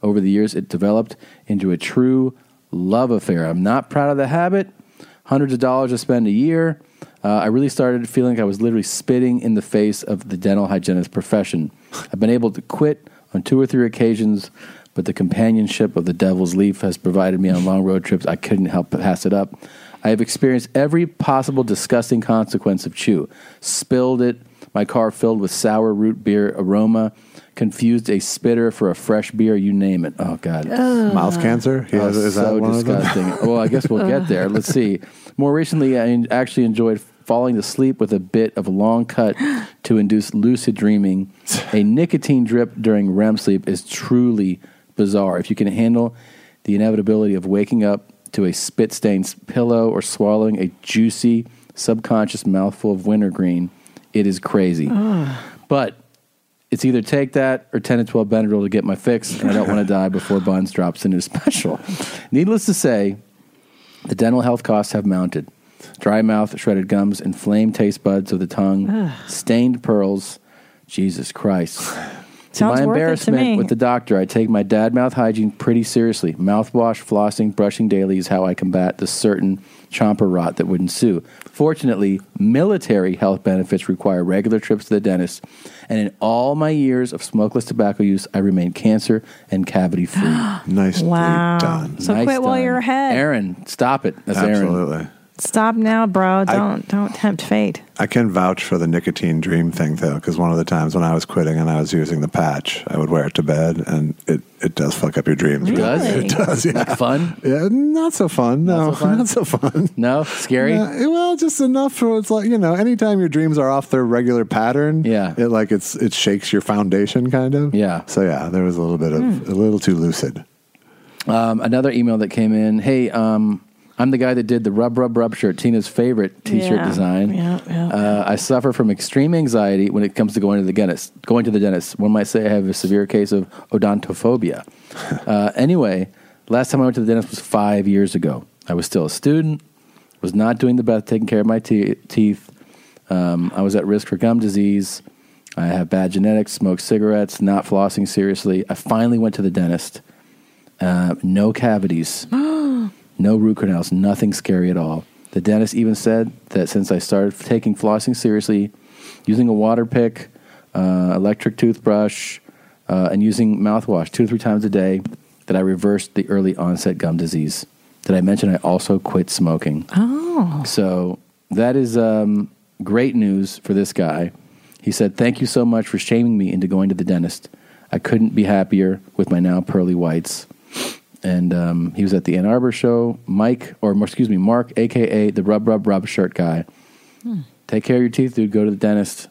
Over the years, it developed into a true love affair. I'm not proud of the habit. Hundreds of dollars I spend a year. Uh, I really started feeling like I was literally spitting in the face of the dental hygienist profession. I've been able to quit on two or three occasions, but the companionship of the devil's leaf has provided me on long road trips. I couldn't help but pass it up. I have experienced every possible disgusting consequence of chew. Spilled it, my car filled with sour root beer aroma, confused a spitter for a fresh beer, you name it. Oh, God. Ugh. Mouth cancer? He Oh, has- is that so one of them? disgusting. Well, I guess we'll get there. Let's see. More recently, I en- actually enjoyed falling asleep with a bit of a long cut to induce lucid dreaming. A nicotine drip during R E M sleep is truly bizarre. If you can handle the inevitability of waking up to a spit-stained pillow or swallowing a juicy, subconscious mouthful of wintergreen, it is crazy. But it's either take that or ten to twelve Benadryl to get my fix, and I don't want to die before Buns drops into special. Needless to say, the dental health costs have mounted. Dry mouth, shredded gums, inflamed taste buds of the tongue, Ugh. stained pearls. Jesus Christ. To Sounds my worth it to embarrassment me. with the doctor, I take my dad mouth hygiene pretty seriously. Mouthwash, flossing, brushing daily is how I combat the certain chomper rot that would ensue. Fortunately, military health benefits require regular trips to the dentist, and in all my years of smokeless tobacco use, I remain cancer and cavity free. Nicely Wow. done. So quit while you're ahead. Aaron, stop it. That's Aaron. Absolutely. Stop now, bro. Don't don't tempt fate. I can vouch for the nicotine dream thing, though, because one of the times when I was quitting and I was using the patch, I would wear it to bed, and it, it does fuck up your dreams. It does? It does, yeah. Not fun? Yeah, not so fun. No, Not so fun? not so fun. No? Scary? Yeah, well, just enough for it's like, you know, anytime your dreams are off their regular pattern, yeah, it like it's it shakes your foundation, kind of. Yeah. So yeah, there was a little bit of Hmm. a little too lucid. Um, another email that came in. Hey, um, I'm the guy that did the Rub Rub Rub shirt, Tina's favorite T-shirt Yeah. design. Yeah, yeah. Uh, I suffer from extreme anxiety when it comes to going to the dentist. Going to the dentist, one might say I have a severe case of odontophobia. uh, anyway, last time I went to the dentist was five years ago. I was still a student, was not doing the best taking care of my te- teeth. Um, I was at risk for gum disease. I have bad genetics, smoked cigarettes, not flossing seriously. I finally went to the dentist. Uh, no cavities. No root canals, nothing scary at all. The dentist even said that since I started taking flossing seriously, using a water pick, uh, electric toothbrush, uh, and using mouthwash two or three times a day, that I reversed the early onset gum disease. Did I mention I also quit smoking? Oh. So that is um, great news for this guy. He said, thank you so much for shaming me into going to the dentist. I couldn't be happier with my now pearly whites. And um, he was at the Ann Arbor show. Mike, or more, excuse me, Mark, a k a the Rub Rub Rub shirt guy. Hmm. Take care of your teeth, dude. Go to the dentist.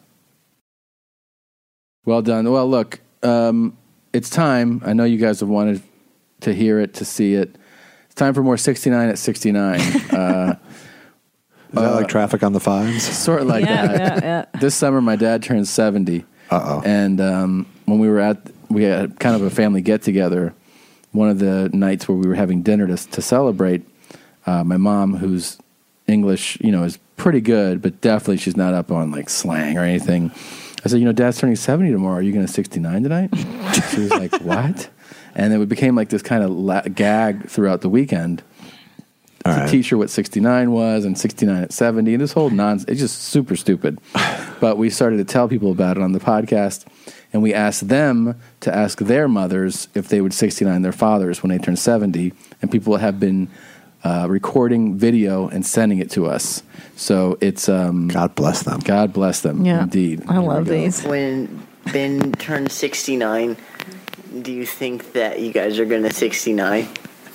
Well done. Well, look, um, it's time. I know you guys have wanted to hear it, to see it. It's time for more sixty-nine at sixty-nine. uh, Is that like traffic on the fives? Sort of like Yeah, that. yeah, yeah. This summer, my dad turned seventy. Uh-oh. And um, when we were at, we had kind of a family get-together, one of the nights where we were having dinner to, to celebrate, uh, my mom, who's English, you know, is pretty good, but definitely she's not up on like slang or anything. I said, you know, Dad's turning seventy tomorrow. Are you going to sixty-nine tonight? She was like, what? And then it became like this kind of la- gag throughout the weekend All to right. teach her what sixty-nine was and sixty-nine at seventy. And this whole nonsense, it's just super stupid. But we started to tell people about it on the podcast. And we asked them to ask their mothers if they would sixty-nine their fathers when they turn seventy. And people have been uh, recording video and sending it to us. So it's... Um, God bless them. God bless them, Yeah. indeed. I Here we love go. these. When Ben turns sixty-nine, do you think that you guys are going to sixty-nine?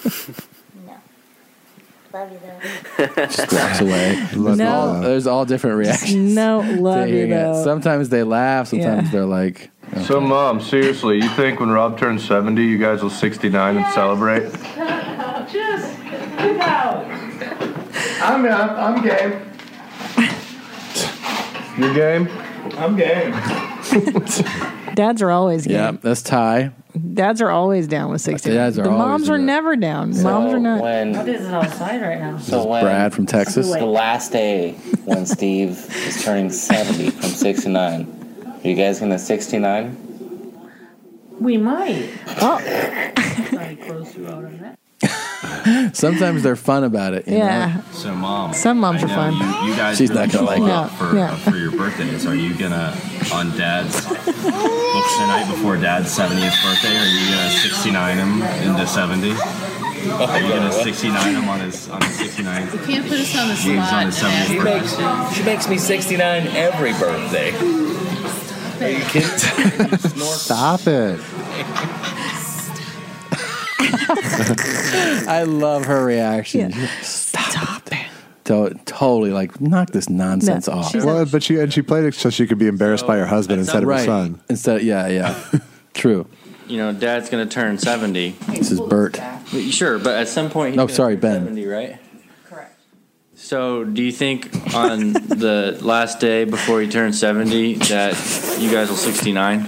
Love you though. Just walks away. There's, No. all, there's all different reactions. No, to love you hearing it. though. Sometimes they laugh. Sometimes Yeah. they're like... okay. So, Mom, seriously, you think when Rob turns seventy, you guys will sixty-nine and celebrate? Just get out. I'm up. I'm game. You game? I'm game. Dads are always game. Yeah, that's Ty. Dads are always down with sixty. Dads are the always moms are doing it. never down. Moms are not. When, What is it outside right now? so when Brad from Texas. the last day when Steve is turning seventy from sixty-nine, are you guys going to sixty-nine? We might. Oh. those two out on that. Sometimes they're fun about it. You Yeah. know? So, mom. Some moms I are know fun. You, you guys She's really not gonna go like up it. for Yeah. uh, for your birthdays. Are you gonna on Dad's books the night before Dad's seventieth birthday? Are you gonna sixty-nine him into seventy? Are you gonna sixty-nine him on his on his sixty-ninth? You can't put us on the He's spot. on his seventieth and birthday. ask questions. She makes me sixty-nine every birthday. Are you kidding? Stop it. I love her reaction. Stop, it. To- totally like knock this nonsense off. Well, but she and she played it so she could be embarrassed by her husband instead of right. her son. Instead, yeah, yeah, true. You know, Dad's gonna turn seventy. This is Bert. Sure, but at some point he's No, gonna sorry, turn Ben. seventy, right? So, do you think on the last day before he turns seventy that you guys will sixty-nine?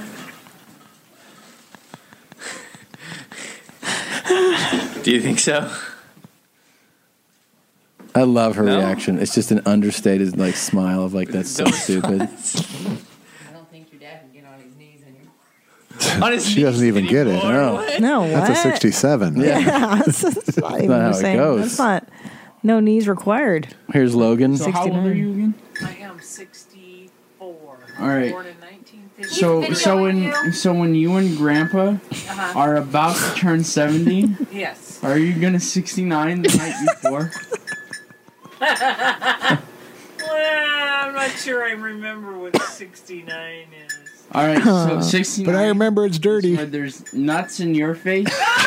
Do you think so? I love her No? reaction. It's just an understated like smile of like that's so stupid. I don't think your dad can get on his knees anymore. On his She doesn't even get it. No, No, That's a what? sixty-seven. Yeah, that's, that's not even not the how it same. goes. That's not. No knees required. Here's Logan. So how old are you again? I am sixty-four. All right. Born in nineteen fifty. So He's so videoing when you? so when you and Grandpa Uh-huh. are about to turn seventy, Yes. are you gonna sixty-nine the night before? Well, I'm not sure I remember what sixty-nine is. All right, so sixty-nine. But I remember it's dirty. Where there's nuts in your face,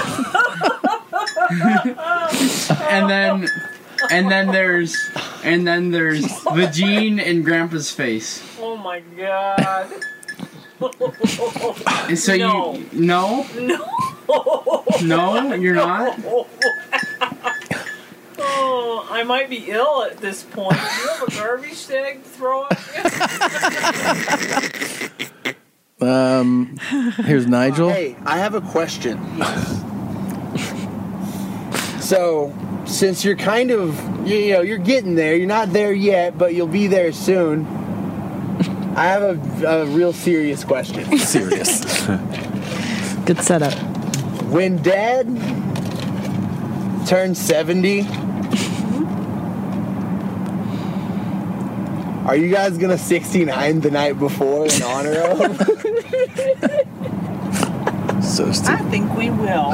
and then and then there's and then there's Vagine in Grandpa's face. Oh my god. And so No. you no No. no you're not. Oh, I might be ill at this point. Do you have a garbage bag to throw at me? Um, here's Nigel. Hey, I have a question. So, since you're kind of, you, you know, you're getting there, you're not there yet, but you'll be there soon. I have a, a real serious question. Serious. Good setup. When Dad turns seventy, are you guys gonna sixty-nine the night before in honor of him? So stupid. I think we will.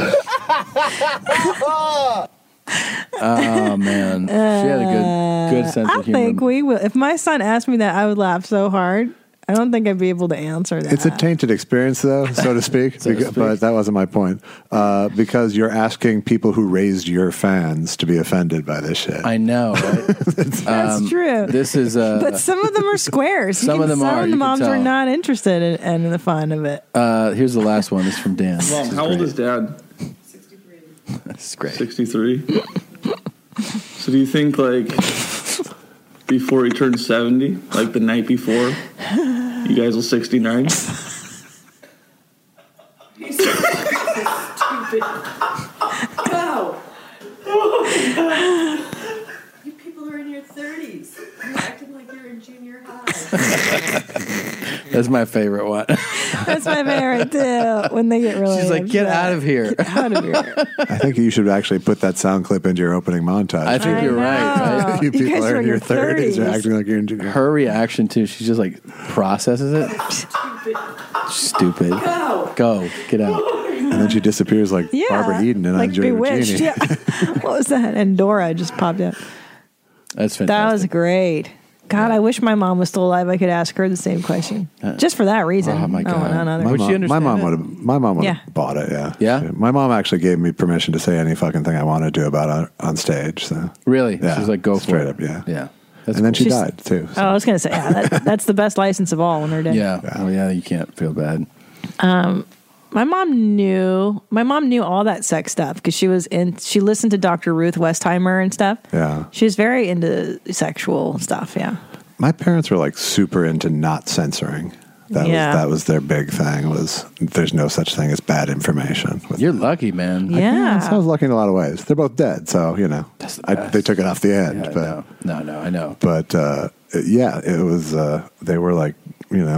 Oh man, she had a good good sense I of humor. think we will. If my son asked me that, I would laugh so hard. I don't think I'd be able to answer that. It's a tainted experience, though, so to speak. So to beca- speak. But that wasn't my point. Uh, because you're asking people who raised your fans to be offended by this shit. I know, right? That's true. This is uh, but some of them are squares. You Some can- of them some are, of you the can moms are tell. not interested in, in the fun of it. uh, here's the last one. This is from Dan. Mom, This is how old great. is Dad? This is great. sixty-three. So do you think like before he turns seventy, like the night before, you guys will sixty-nine? He's so stupid. Go. You people are in your thirties. You're acting like you're in junior high. That's my favorite one. That's my favorite too. When they get really She's like, "Get upset. out of here." Get out of here. I think you should actually put that sound clip into your opening montage. I think I you're know. right. right? you You people guys are are in in your your thirties. You're thirties. acting like you're in junior. Her reaction too. She just like processes it. Stupid. Go. Go. Get out. And then she disappears like Yeah, Barbara Eden and like Angelina Bewitched. Genie. Yeah. What was that? And Dora just popped out. That's fantastic. That was great. God, I wish my mom was still alive. I could ask her the same question, just for that reason. Oh, my God. none other. My Would she mom, my understand mom it? would have. My mom would have Yeah. bought it. Yeah. Yeah? My mom actually gave me permission to say any fucking thing I wanted to about on, on stage. So Really? Yeah. She's like, go for straight it. up. Yeah. Yeah. That's and then cool. she She's- died too. Oh, I was going to say, yeah, that, that's the best license of all when they're dead. Yeah. Well, yeah. You can't feel bad. Um, my mom knew. My mom knew all that sex stuff because she was in. She listened to Doctor Ruth Westheimer and stuff. Yeah. She was very into sexual stuff. Yeah. My parents were like super into not censoring. That Yeah. was that was their big thing. Was there's no such thing as bad information. You're lucky, man. Yeah. So I was lucky in a lot of ways. They're both dead, so you know I, they took it off the end. Yeah, but no, no, no, I know. but uh, yeah, it was. Uh, they were like you know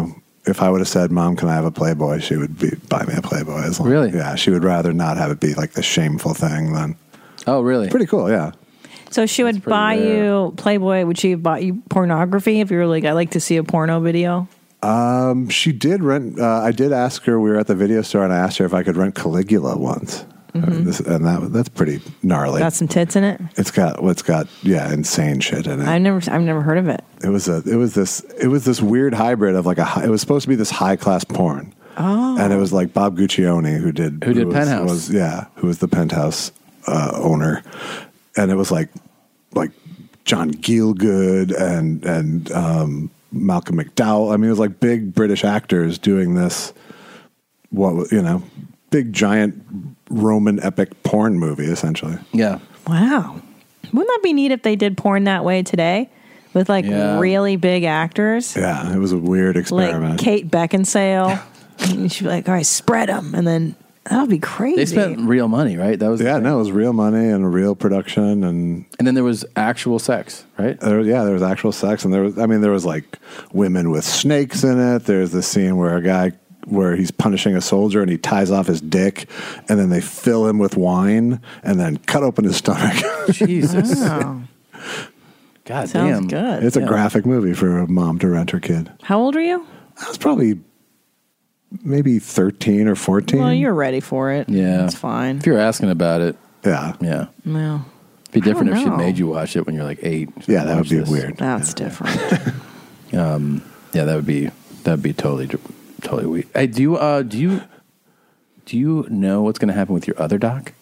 if I would have said, "Mom, can I have a Playboy?" she would be buy me a Playboy. As long, Really? Yeah, she would rather not have it be like the shameful thing than. Oh, really? Pretty cool, yeah. So she would buy you Playboy. Would she have bought you pornography if you were like, I like to see a porno video? Um, she did rent. Uh, I did ask her. We were at the video store, and I asked her if I could rent Caligula once, Mhm. and, this, and that that's pretty gnarly. Got some tits in it. It's got it's got yeah, insane shit in it. I've never, I've never heard of it. It was a it was this it was this weird hybrid of like a hi- it was supposed to be this high class porn. Oh, And it was like Bob Guccione who did Who did was, Penthouse. was yeah who was the Penthouse uh, owner, and it was like like John Gielgud and and um, Malcolm McDowell. I mean, it was like big British actors doing this. What you know, big giant Roman epic porn movie essentially. Yeah. Wow. Wouldn't that be neat if they did porn that way today with like Yeah. really big actors? Yeah, it was a weird experiment. Like Kate Beckinsale. And she'd be like, all right, spread them. And then that would be crazy. They spent real money, right? That was yeah, no, it was real money and real production, and and then there was actual sex, right? There, yeah, there was actual sex, and there was, I mean, there was like women with snakes in it. There's this scene where a guy, where he's punishing a soldier and he ties off his dick, and then they fill him with wine and then cut open his stomach. Jesus. Wow. God Sounds damn. good. It's a Yeah. graphic movie for a mom to rent her kid. How old are you? I was probably maybe thirteen or fourteen. Well, you're ready for it. Yeah. That's fine. If you're asking about it. Yeah. Yeah. No. It'd be different I if don't she know. made you watch it when you're like eight. Yeah, that would Watch be this. weird. That's different. Um, yeah, that would be that'd be totally totally weird. Hey, do you uh do you do you know what's going to happen with your other doc?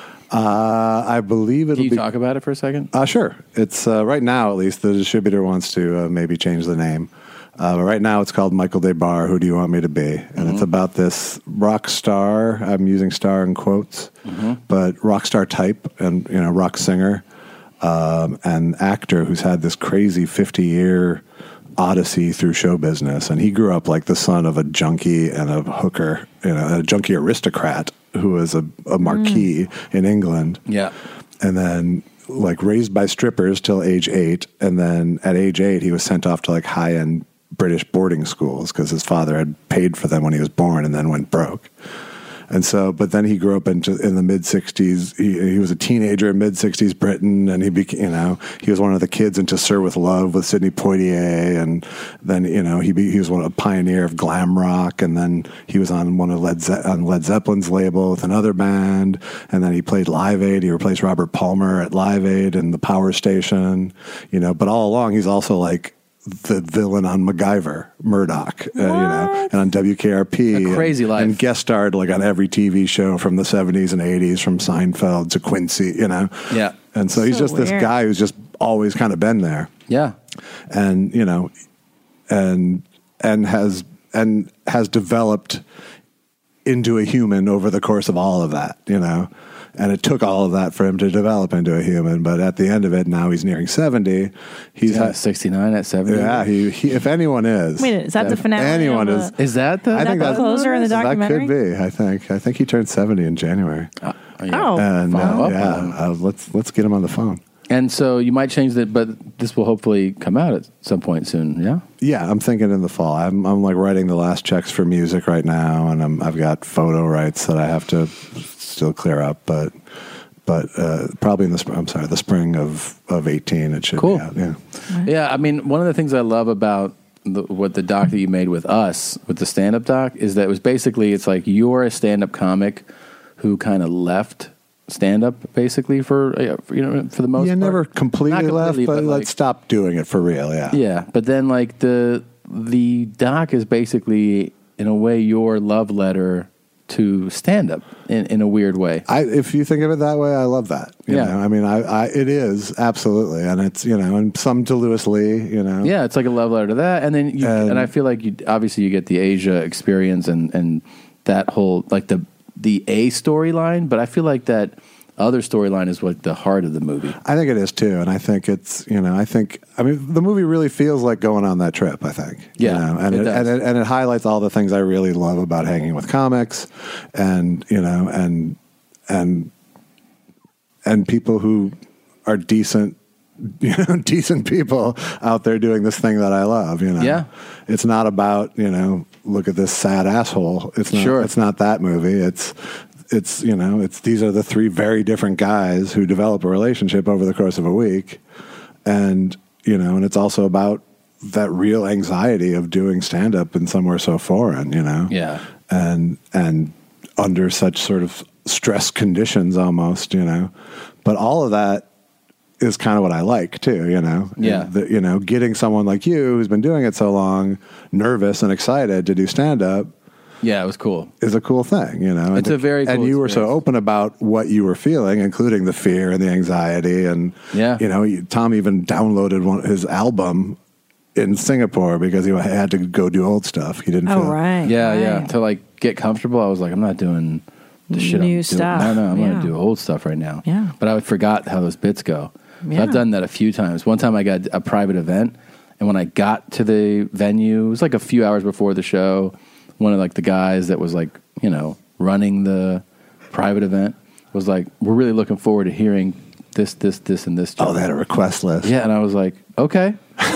Uh, I believe it'll Can you be. talk about it for a second? Uh, sure. It's uh, right now, at least, the distributor wants to uh, maybe change the name. Uh, but right now, it's called Michael DeBar. Who do you want me to be? And Mm-hmm. it's about this rock star. I'm using "star" in quotes, Mm-hmm. but rock star type and you know rock singer um, and actor who's had this crazy fifty year odyssey through show business. And he grew up like the son of a junkie and a hooker, you know, a junkie aristocrat who was a, a marquis in England. Yeah. And then like raised by strippers till age eight. And then at age eight, he was sent off to like high end British boarding schools because his father had paid for them when he was born and then went broke. And so, but then he grew up into in the mid sixties. He, he was a teenager in mid sixties Britain, and he became, you know, he was one of the kids into Sir with Love with Sidney Poitier, and then you know he be, he was one a pioneer of glam rock, and then he was on one of Led Ze- on Led Zeppelin's label with another band, and then he played Live Aid. He replaced Robert Palmer at Live Aid and the Power Station, you know. But all along, he's also like the villain on MacGyver, Murdoch, uh, you know, and on W K R P. A crazy and, life. And guest starred like on every T V show from the seventies and eighties, from Seinfeld to Quincy, you know. Yeah. And so, he's So just this weird. guy who's just always kind of been there. Yeah. And, you know, and and has and has developed into a human over the course of all of that, you know. And it took all of that for him to develop into a human. But at the end of it, now he's nearing seventy. He's Yeah, had sixty-nine at seventy. Yeah, he, he if anyone is. Wait, is that the if finale Anyone of is. the- Is that the? I think the that's closer in the documentary? That could be. I think. I think he turned seventy in January. yeah. Oh, and uh, follow up yeah, on him. uh, let's let's get him on the phone. And so you might change that, but this will hopefully come out at some point soon. Yeah. Yeah, I'm thinking in the fall. I'm I'm like writing the last checks for music right now, and I'm I've got photo rights that I have to still clear up, but but uh, probably in the spring. I'm sorry, the spring of of eighteen. It should Cool. be out. Yeah. Yeah, I mean, one of the things I love about the, what the doc that you made with us, with the stand-up doc, is that it was basically, it's like you're a stand-up comic who kind of left stand-up, basically, for, uh, for, you know, for the most Yeah, part. never completely, Not left, completely, but, but, like- let's stop doing it for real. Yeah. Yeah, but then, like, the the doc is basically, in a way, your love letter to stand-up in, in a weird way. I, if you think of it that way, I love that. You Yeah. know? I mean, I, I, it is absolutely, and it's you know, and some to Lewis Lee, you know. Yeah, it's like a love letter to that, and then you, and, And- I feel like you obviously you get the Asia experience and and that whole like the the A storyline, but I feel like that other storyline is what the heart of the movie. I think it is too, and I think it's you know, I think I mean the movie really feels like going on that trip. I think, you Yeah, know? and it it, does. and it and it highlights all the things I really love about hanging with comics, and you know, and and and people who are decent you know, decent people out there doing this thing that I love. You know, Yeah. It's not about, you know, look at this sad asshole. It's not. Sure. It's not that movie. It's it's you know, it's these are the three very different guys who develop a relationship over the course of a week, and you know, and it's also about that real anxiety of doing stand up in somewhere so foreign. You know, Yeah. and and under such sort of stress conditions almost, you know. But all of that is kind of what I like too, you know. Yeah. The, you know, getting someone like you who's been doing it so long, nervous and excited to do stand up. Yeah, it was cool. Is a cool thing, you know. It's and, a very cool and you were so experience. open about what you were feeling, including the fear and the anxiety, and Yeah. you know, you- Tom even downloaded one, his album in Singapore because he had to go do old stuff. He didn't. Oh, feel, right. Yeah, right. yeah. To like get comfortable, I was like, I'm not doing the shit. I'm New doing. stuff. No, no, I'm Yeah. going to do old stuff right now. Yeah. But I forgot how those bits go. So Yeah. I've done that a few times. One time I got a private event, and when I got to the venue, it was like a few hours before the show. One of like the guys that was like, you know, running the private event was like, "We're really looking forward to hearing this, this, this, and this." Oh, they had a request list. Yeah, and I was like, okay.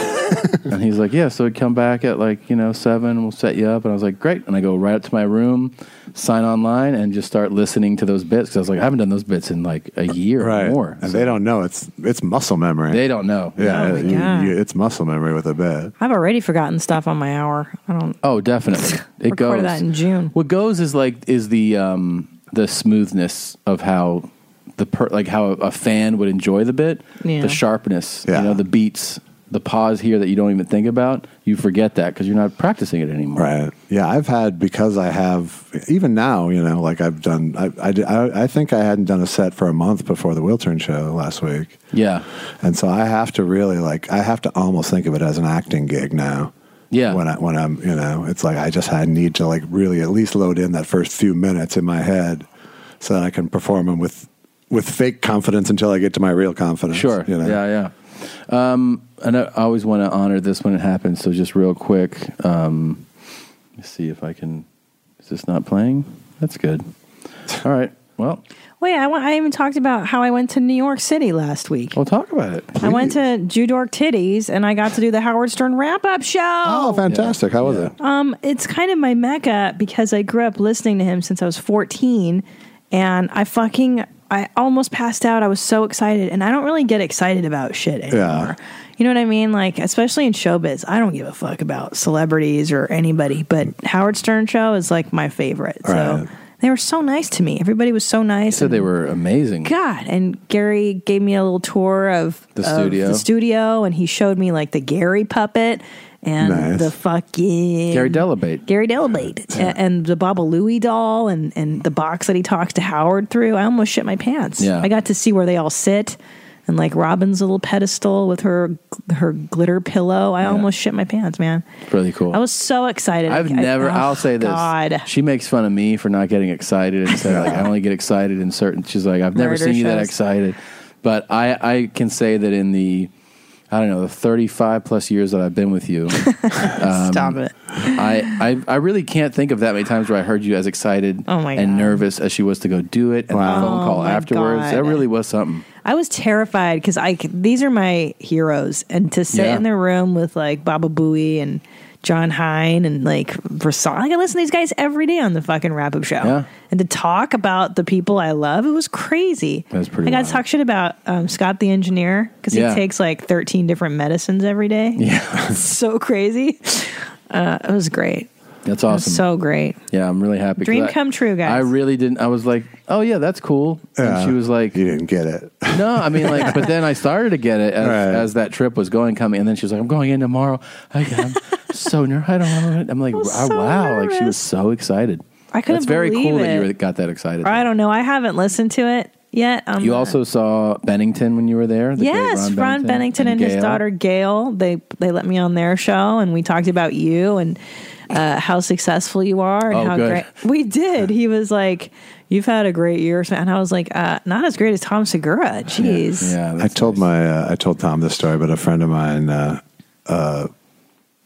And he's like, yeah, so we come back at like, you know, seven, and we'll set you up. And I was like, great. And I go right up to my room, sign online, and just start listening to those bits. Because I was like, I haven't done those bits in like a year Right. or more. And they don't know it's it's muscle memory. They don't know. Yeah, Oh, my you- God. you- it's muscle memory with a bit. I've already forgotten stuff on my hour. I don't. Oh, definitely. It Recorded goes. that in June. What goes is like is the um, the smoothness of how the per, like how a fan would enjoy the bit, Yeah. the sharpness, Yeah. you know, the beats, the pause here that you don't even think about. You forget that because you're not practicing it anymore. Right. Yeah, I've had, because I have, even now, you know, like I've done, I, I, did- I, I think I hadn't done a set for a month before the Wheel Turn show last week. Yeah. And so I have to really like, I have to almost think of it as an acting gig now. Yeah. When I, when I'm, you know, it's like I just I need to like really at least load in that first few minutes in my head so that I can perform them with, with fake confidence until I get to my real confidence. Sure. You know? Yeah, yeah. Um, and I always want to honor this when it happens. So just real quick, um, let's see if I can. Is this not playing? That's good. All right. Well, Wait, I, went, I even talked about how I went to New York City last week. Well, talk about it. I went to Judork Titties, and I got to do the Howard Stern wrap-up show. Oh, fantastic. How was it? Um, it's kind of my mecca because I grew up listening to him since I was fourteen, and I fucking I almost passed out. I was so excited, and I don't really get excited about shit anymore. Yeah. You know what I mean? Like, especially in showbiz, I don't give a fuck about celebrities or anybody, but Howard Stern show is like my favorite. So Right. they were so nice to me. Everybody was so nice. said and- they were amazing. God, and Gary gave me a little tour of The of studio. the studio, and he showed me like the Gary puppet and Nice. the fucking Gary Delabate. Gary Delabate, a- and the Baba Louie doll, and and the box that he talks to Howard through. I almost shit my pants. Yeah. I got to see where they all sit, and like Robin's little pedestal with her her glitter pillow. I almost shit my pants, man. Really cool. I was so excited. I've I- never. oh, I'll say this. God. She makes fun of me for not getting excited and said like I only get excited in certain. She's like I've never Murder seen you that shows. excited, but I I can say that in the I don't know the thirty-five plus years that I've been with you. um, Stop it. I, I I really can't think of that many times where I heard you as excited Oh my and God. nervous as she was to go do it and Wow. the phone Oh call my afterwards. God. That really was something. I was terrified because I c- these are my heroes, and to sit Yeah. in the room with like Baba Booey and John Hine and like Versailles, like I listen to these guys every day on the fucking wrap up show, Yeah. and to talk about the people I love, it was crazy. That's pretty I got wild. to talk shit about um, Scott the engineer because Yeah. he takes like thirteen different medicines every day. Yeah, it's so crazy. Uh, it was great. That's It was awesome. so great. Yeah, I'm really happy. 'cause Dream I- come true, guys. I really didn't. I was like, oh yeah, that's cool. Yeah. And she was like, you didn't get it. No, I mean like, but then I started to get it as, Right. as that trip was going coming, and then she was like, I'm going in tomorrow. I, I'm so nervous. I don't know. I'm like, was wow, so wow. Like she nervous. was so excited. I couldn't That's very believe cool that you it. were, got that excited. I don't know. I haven't listened to it yet. Um, You also saw Bennington when you were there. the great Yes, Ron Bennington, and, his Gail. daughter Gail. They they let me on their show, and we talked about you and uh, how successful you are, and Oh, how good. great we did. He was like, "You've had a great year," and I was like, uh, "Not as great as Tom Segura." Jeez. Yeah, I told my uh, I told Tom this story, but a friend of mine uh, uh,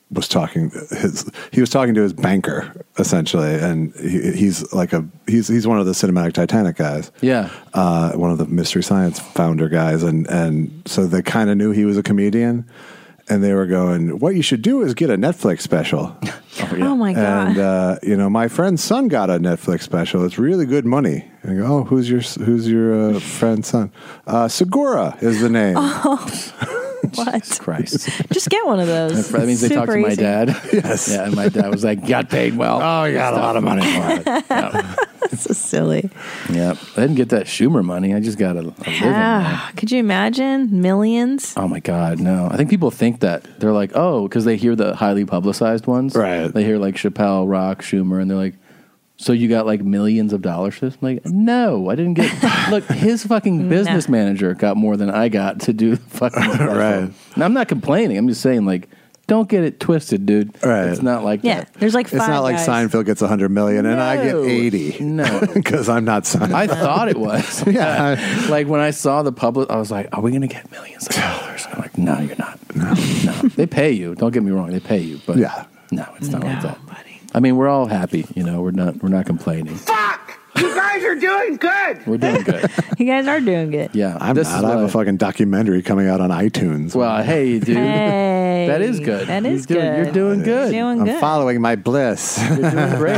was talking his he was talking to his banker essentially, and he, he's like a he's he's one of the Cinematic Titanic guys. Yeah, uh, one of the Mystery Science founder guys, and and so they kind of knew he was a comedian, and they were going, "What you should do is get a Netflix special." Oh, yeah. Oh, my God. And uh, you know, my friend's son got a Netflix special. It's really good money. And I go, "Oh, who's your who's your uh, friend's son?" Uh, Segura is the name. Oh. What? Christ. Just get one of those. That means they Super talked to my easy. dad. Yes. Yeah, and my dad was like, got paid well. Oh, you got a lot of money for it. Yeah. So silly. Yep. I didn't get that Schumer money. I just got a, a living. Ah, could you imagine? Millions? Oh my God, no. I think people think that. They're like, oh, because they hear the highly publicized ones. Right. They hear like Chappelle, Rock, Schumer, and they're like, so you got like millions of dollars for this? I'm like, no, I didn't get. Look, his fucking business manager got more than I got to do the fucking special. Right. Now, I'm not complaining. I'm just saying, like, don't get it twisted, dude. Right. It's not like Yeah, that. there's like It's five not like guys. Seinfeld gets a hundred million and I get No. eighty. No, because I'm not Seinfeld. I thought it was. Yeah. Like when I saw the public, I was like, are we going to get millions of dollars? I'm like, no, you're not. No. no. They pay you. Don't get me wrong. They pay you. But yeah. no, it's not like that. I mean, we're all happy. You know, we're not, we're not complaining. Fuck! You guys are doing good. We're doing good. You guys are doing good. Yeah. I'm this not. is I have what a fucking documentary coming out on iTunes. Well, hey, dude. Hey, that is good. That is you're doing, good. You're doing good. Doing I'm good. following my bliss. You're doing great.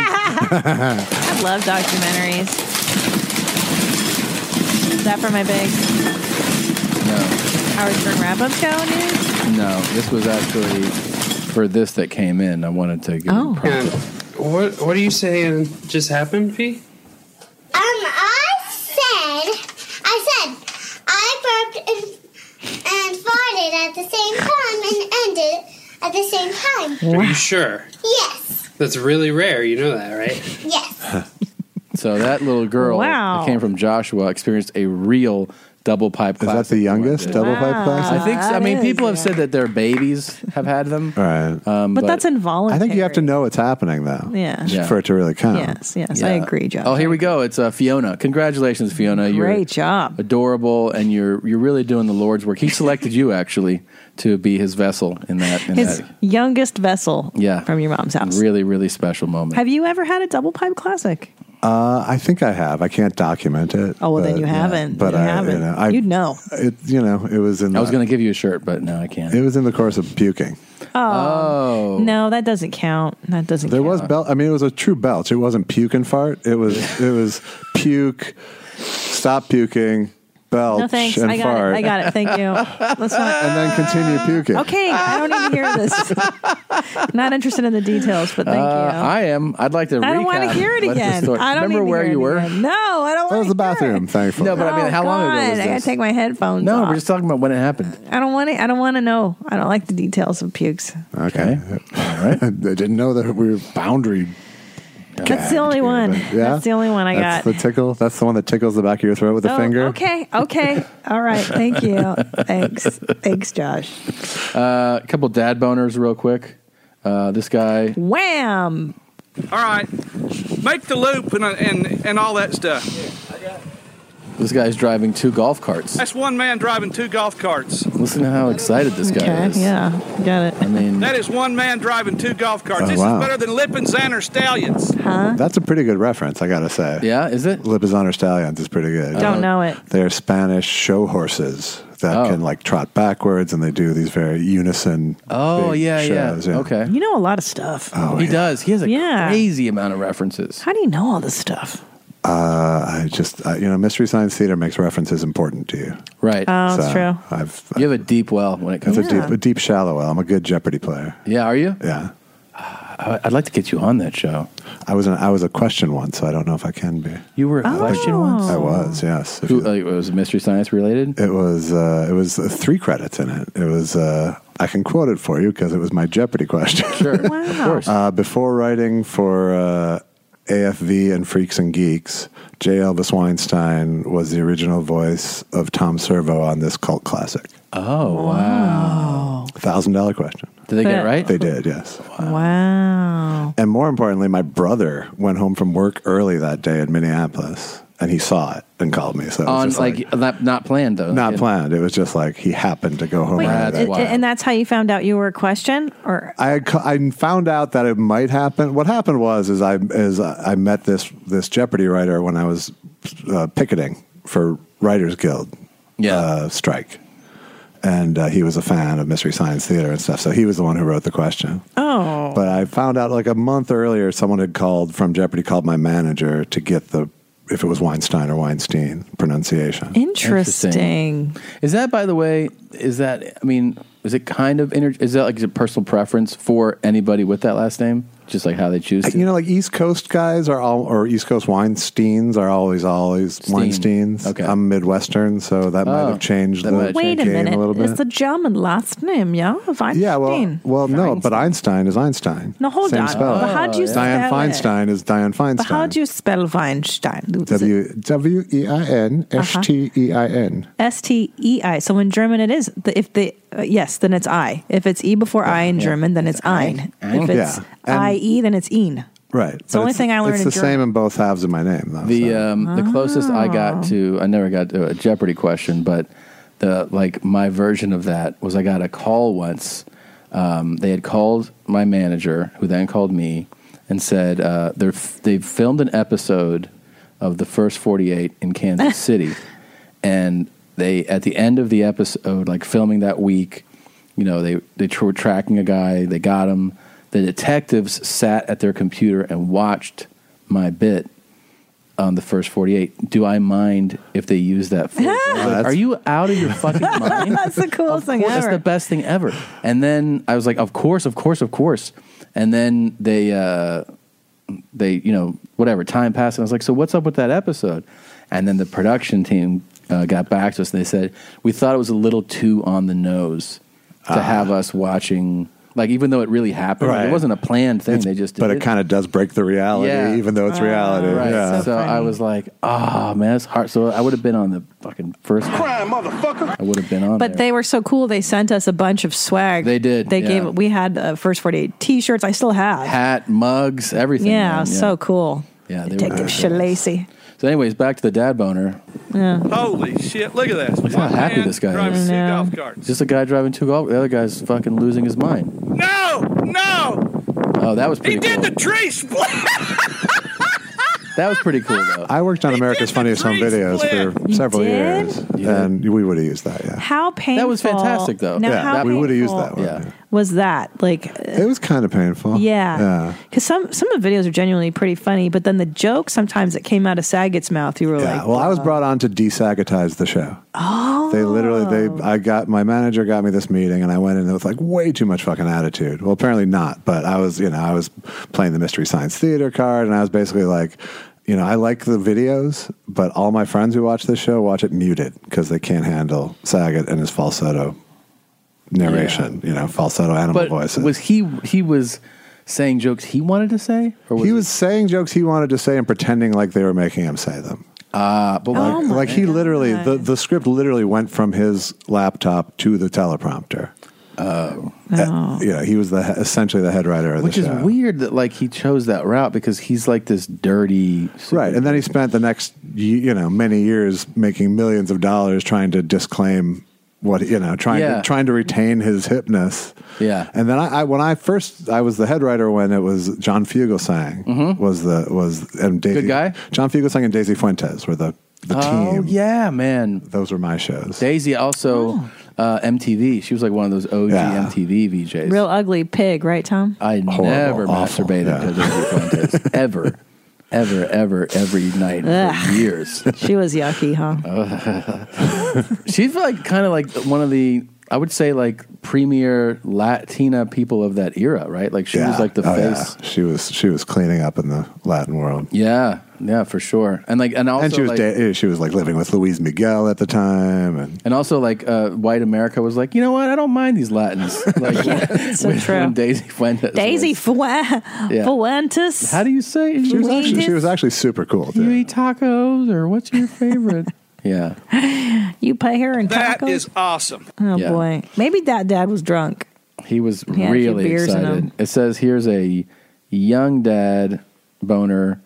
I love documentaries. Is that for my big No. Howard Stern wrap-up show news? No, this was actually for this that came in. I wanted to give Oh. you props. What What are you saying just happened, P? Um, I said, I said, I burped and, and farted at the same time and ended at the same time. Are you sure? Yes, That's really rare. You know that, right? yes. So that little girl Wow. that came from Joshua experienced a real double pipe Is that classic. the youngest Did. double pipe Wow. classic? I think. So. I That mean, is, people have yeah. said that their babies have had them. Right. Um, But, that's involuntary. I think you have to know it's happening though. Yeah. Yeah. For it to really count. Yes, yes, I Yeah. agree, Josh. Oh, here we go. It's uh, Fiona. Congratulations, Fiona. You're Great job. adorable, and you're you're really doing the Lord's work. He selected you actually to be his vessel in that. In His that. youngest vessel Yeah. from your mom's house. Really, really special moment. Have you ever had a double pipe classic? Uh, I think I have. I can't document it. Oh, well, then but- you haven't. But you I, haven't. you know, I, You'd know. It, you know, it was in. I was the- going to give you a shirt, but no, I can't. It was in the course of puking. Oh. No, that doesn't count. That doesn't There count. was belch. I mean, it was a true belch. It wasn't puke and fart. It was. It was puke. Stop puking. Belch No, thanks. and I got fart. it. I got it. Thank you. Let's not. And then continue puking. Okay, I don't need to hear this. Not interested in the details, but thank Uh, you. I am. I'd like to. I don't want to recap hear it what the again. story- I don't Remember need to where hear you it were? again. No, I don't That want was the bathroom, thankfully. No, but I mean, how long ago was I gotta this? take my headphones No, off. we're just talking about when it happened. I don't want to. I don't want to know. I don't like the details of pukes. Okay. All right. I didn't know that we were boundary. That's the only one. Yeah? That's the only one I That's got. the tickle. That's the one that tickles the back of your throat with the Oh, finger. Okay. Okay. All right. Thank you. Thanks. Thanks, Josh. Uh, a couple dad boners, real quick. Uh, this guy. Wham! All right, make the loop and and and all that stuff. This guy's driving two golf carts. That's one man driving two golf carts. Listen to how excited this guy Okay. is. Yeah. Got it. I mean, That is one man driving two golf carts. Oh, this wow. is better than Lip and Xander Stallions. Huh? That's a pretty good reference, I gotta say. Yeah, is it? Lipizzaner Stallions is pretty good. Don't know it. They're Spanish show horses that Oh. can like trot backwards, and they do these very unison. Oh big yeah, shows, yeah. Okay. You know a lot of stuff. Oh, he yeah. does. He has a Yeah. crazy amount of references. How do you know all this stuff? Uh, I just, uh, you know, Mystery Science Theater makes reference important to you. Right. Oh, that's So, true. I've. You have a deep well when it It's comes. a to deep, a deep shallow well. I'm a good Jeopardy player. Yeah, are you? Yeah, I- I'd like to get you on that show. I was. An, I was a question once, so I don't know if I can be. You were a Oh. question once. I was. Yes. If Who, you- uh, was it Mystery Science related? It was. Uh, it was uh, three credits in it. It was. Uh, I can quote it for you because it was my Jeopardy question. Sure. Wow. Of course. Uh, before writing for uh, A F V and Freaks and Geeks, J. Elvis Weinstein was the original voice of Tom Servo on this cult classic. Oh wow! Thousand dollar question. Did they get it right? They did. Yes. Wow. And more importantly, my brother went home from work early that day in Minneapolis. and he saw it and called me. So it was On just like, not, not planned though. not Yeah. planned. It was just like he happened to go home. Wait, and and, and that's how you found out you were a question, or I had, ca- I found out that it might happen. What happened was is I is I met this this Jeopardy writer when I was uh, picketing for Writers Guild uh, strike, and uh, he was a fan of Mystery Science Theater and stuff. So he was the one who wrote the question. Oh, But I found out like a month earlier, someone had called from Jeopardy, called my manager to get the if it was Weinstein or Weinstein pronunciation. interesting. Is that, by the way, is that, I mean, is it kind of, inter- is that like a personal preference for anybody with that last name? Just like how they choose to? You know, like East Coast guys are all, or East Coast Weinsteins are always, always Steen. Weinsteins. Okay. I'm Midwestern, so that might Oh, have changed that the might Wait a game minute, a little bit. it's a German last name, yeah? Weinstein. yeah, well, well, no, but Einstein is Einstein. No, hold Same on. spelling. But how do you Diane spell it? Feinstein is Diane But how Feinstein. do you spell Weinstein? W W E I N S T E I N. S T E I. So in German it is. The- If the uh, yes, then it's I. If it's E before I in yeah. German, then it's ein. Ein. If it's Yeah. And- I E, then it's een. Right. It's the only thing I learned It's in the German. same in both halves of my name, though. The um, the closest I got to, I never got to a Jeopardy question, but the like my version of that was I got a call once. Um, they had called my manager, who then called me and said uh, they're f- they've filmed an episode of the First forty-eight in Kansas City, and they at the end of the episode, like filming that week, you know, they they tr- were tracking a guy, they got him. The detectives sat at their computer and watched my bit on the First forty-eight. Do I mind if they use that footage? I was like, are you out of your fucking mind? That's the coolest thing Well, ever. that's the best thing ever. And then I was like, of course, of course, of course. And then they, uh, they, you know, whatever, time passed. And I was like, so what's up with that episode? And then the production team uh, got back to us and they said, we thought it was a little too on the nose to Ah. have us watching. Like, even though it really happened, Right. it wasn't a planned thing. It's- they just did but it, it. kind of does break the reality, Yeah. even though it's reality. Right. Yeah. So, I was like, oh, man, it's hard. So I would have been on the fucking first Crime, motherfucker. I would have been on But there. they were so cool. They sent us a bunch of swag. They did, They yeah. gave. We had uh, First forty-eight T-shirts. I still have. Hat, mugs, everything. Yeah, man. so cool. Yeah, they Detective were Shalacy. So, anyways, back to the dad boner. Yeah. Holy shit, look at this. Look how happy this guy driving is. two I know. golf carts. Just a guy driving two golf. The other guy's fucking losing his mind. No, no. Oh, that was pretty He cool. did the tree split. That was pretty cool, though. I worked on America's Funniest Home Videos for You several did? years, and we would have used that. Yeah, How painful. That was fantastic, though. Now, yeah, how we would have used painful that one. Yeah. Was that like? It was kind of painful. Yeah. yeah. Because some some of the videos are genuinely pretty funny, but then the jokes sometimes that came out of Saget's mouth, you were Yeah, like, well, I was brought on to desagatize the show. oh, They literally, they, I got my manager got me this meeting, and I went in with like way too much fucking attitude. Well, apparently not, but I was, you know, I was playing the Mystery Science Theater card, and I was basically like, you know, I like the videos, but all my friends who watch this show watch it muted because they can't handle Saget and his falsetto narration. You know, falsetto animal But voices. was he, he was saying jokes he wanted to say? Or was he was saying jokes he wanted to say and pretending like they were making him say them. Ah, uh, but Oh like, my like he literally, the, the script literally went from his laptop to the teleprompter. Oh, Uh, you know, he was the essentially the head writer of Which the is show. weird that like he chose that route because he's like this dirty, Right, and then he spent the next y- you know many years making millions of dollars trying to disclaim what you know trying Yeah. to trying to retain his hipness. Yeah. And then I, I when I first I was the head writer when it was John Fugelsang Mhm. was the was and Daisy, Good guy? John Fugelsang and Daisy Fuentes were the the oh team. yeah, man. Those were my shows. Daisy also uh, M T V. She was like one of those O G Yeah. M T V V Js. real ugly pig, right, Tom? I Horrible, never awful, masturbated yeah. to Daisy Fuentes ever, ever, ever, every night Ugh. for years. She was yucky, huh? She's like kind of like one of the I would say like premier Latina people of that era, right? Like she Yeah. was like the Oh, face. yeah. She was she was cleaning up in the Latin world. Yeah, yeah, for sure. And like, and also, and she was like, da- she was like living with Luis Miguel at the time, and and also like, uh, white America was like, you know what? I don't mind these Latins. Like, so when, true. when Daisy Fuentes, Daisy was- Fu- Yeah. Fuentes. How do you say? it? she was actually she was actually super cool. You Too. eat tacos, or what's your favorite? Yeah, You pay her in tacos? That is awesome. Oh Yeah. boy, maybe that dad was drunk. he was He had a few really beers in excited. him. It says here's a young dad boner.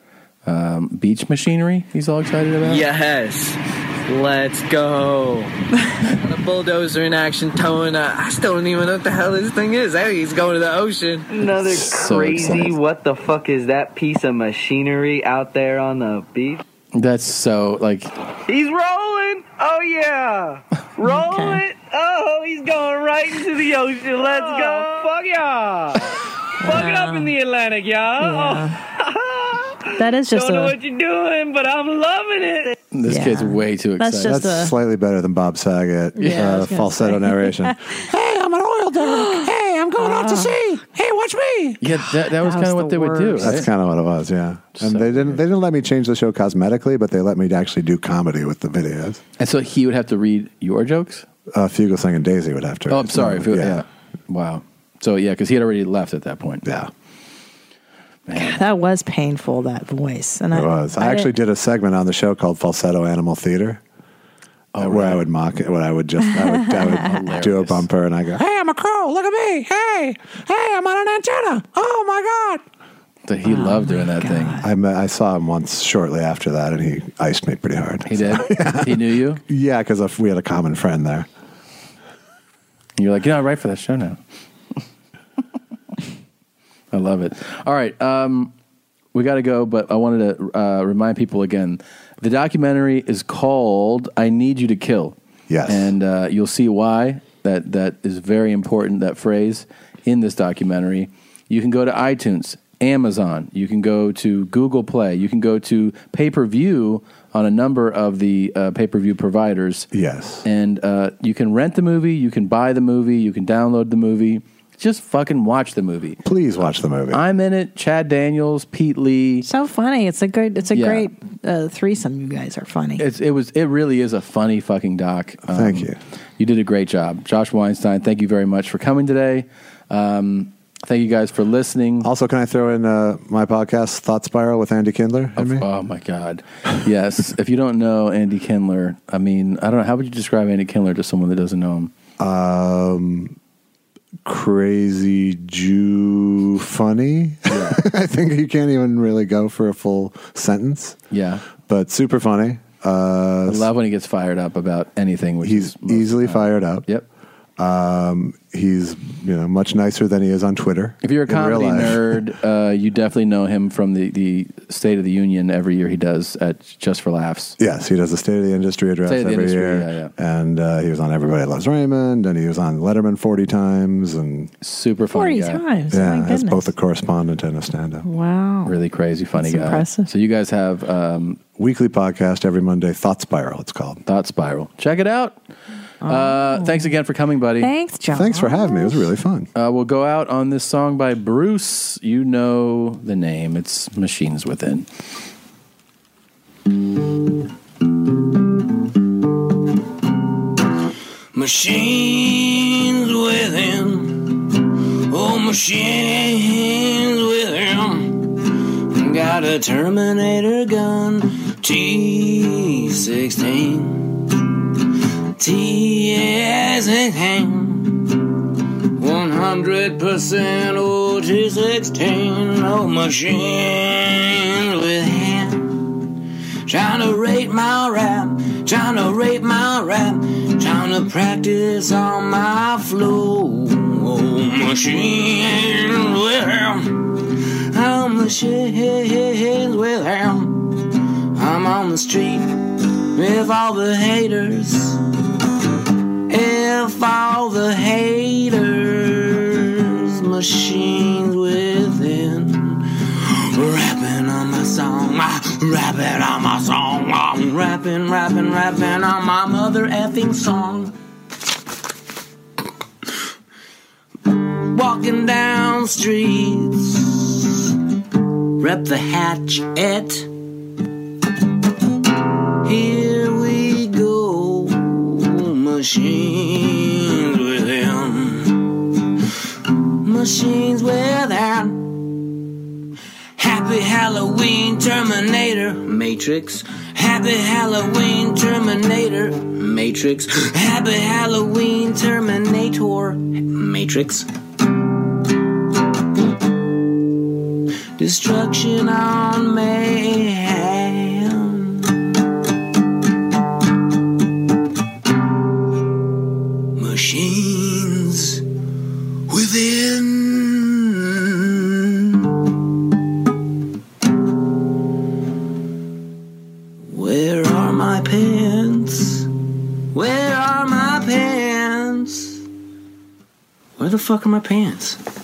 um, beach machinery he's all excited about? Yes. Let's go. The bulldozer in action towing a, I still don't even know what the hell this thing is. Hey, he's going to the ocean. Another So crazy, excited. what the fuck is that piece of machinery out there on the beach? That's so, like, He's rolling. Oh, yeah. Roll it. Oh, he's going right into the ocean. Let's go. Fuck yeah. Fuck it up in the Atlantic, y'all. Oh. That is just Don't know a- what you're doing, but I'm loving it. this Yeah. kid's way too That's excited. just That's a- slightly better than Bob Saget Yeah, I uh, was gonna falsetto say. narration. Hey, I'm an oil digger. Hey, I'm going out to sea. Hey, watch me. yeah, that, that was That kind of was what the they would do. worst. Right? That's kind of what it was, yeah. And So they didn't they didn't let me change the show cosmetically, but they let me actually do comedy with the videos. And so he would have to read your jokes? Uh, Fugelsang and Daisy would have to. Oh, I'm sorry. If it- yeah. yeah. Wow. So, yeah, because he had already left at that point. Yeah. That was painful, that voice. And It I, was. I actually did a segment on the show called Falsetto Animal Theater, Oh, where I would mock it. Where I would just I would, I would do a bumper and I go, "Hey, I'm a crow. Look at me. Hey, hey, I'm on an antenna. Oh my god!" That he loved doing that thing. I met, I saw him once shortly after that, and he iced me pretty hard. He did? He knew you? Yeah, because we had a common friend there. You're like, yeah, I write for that show now. I love it. All right. Um, we got to go, but I wanted to uh, remind people again. The documentary is called I Need You to Kill. Yes. And uh, you'll see why that, that is very important, that phrase in this documentary. You can go to iTunes, Amazon. You can go to Google Play. You can go to pay-per-view on a number of the uh, pay-per-view providers. Yes. And uh, you can rent the movie. You can buy the movie. You can download the movie. Just fucking watch the movie. Please watch the movie. I'm in it. Chad Daniels, Pete Lee. so funny. It's a good. It's a Yeah. great uh, threesome. You guys are funny. It's, it was. It really is a funny fucking doc. Um, Thank you. You did a great job, Josh Weinstein. Thank you very much for coming today. Um, thank you guys for listening. Also, can I throw in uh, my podcast, Thought Spiral, with Andy Kindler? and me? Oh my God! Yes. If you don't know Andy Kindler, I mean, I don't know. How would you describe Andy Kindler to someone that doesn't know him? Um, crazy Jew funny. Yeah. I think you can't even really go for a full sentence. Yeah. But super funny. Uh, I love when he gets fired up about anything. Which he's is most easily of the time. fired up. Yep. Um, he's you know much nicer than he is on Twitter. If you're a in real comedy life. nerd, uh, you definitely know him from the, the State of the Union every year he does at Just for Laughs. Yes, he does the State of the Industry address State of the every Industry, year, yeah, yeah. and uh, he was on Everybody Loves Raymond, and he was on Letterman forty times, and super funny Forty guy. times? Yeah, My as goodness. both a correspondent and a stand-up. Wow. Really crazy, funny That's guy. impressive. So you guys have um, weekly podcast every Monday, Thought Spiral. It's called Thought Spiral. Check it out. Uh, thanks again for coming, buddy. Thanks, John. Thanks for having me. It was really fun. Uh, we'll go out on this song by Bruce. You know the name. It's Machines Within. Machines within, oh, machines within. Got a Terminator gun, T sixteen, T sixteen, one hundred percent oh, T sixteen, oh, machines within. Trying to rate my rap, trying to rate my rap, trying to practice on my flow. Oh, machines with him, I'm machines with him. I'm on the street with all the haters. If all the haters, machines within. Rapping on my song, rapping on my song, I'm rapping, rapping, rapping on my mother effing song. Walking down streets, rep the hatchet. Here we go, machines with him, machines with him. Happy Halloween, Terminator, Matrix. Happy Halloween, Terminator, Matrix. Happy Halloween, Terminator, Matrix. destruction on mayhem. Machines within. Where are my pants? Where are my pants? Where the fuck are my pants?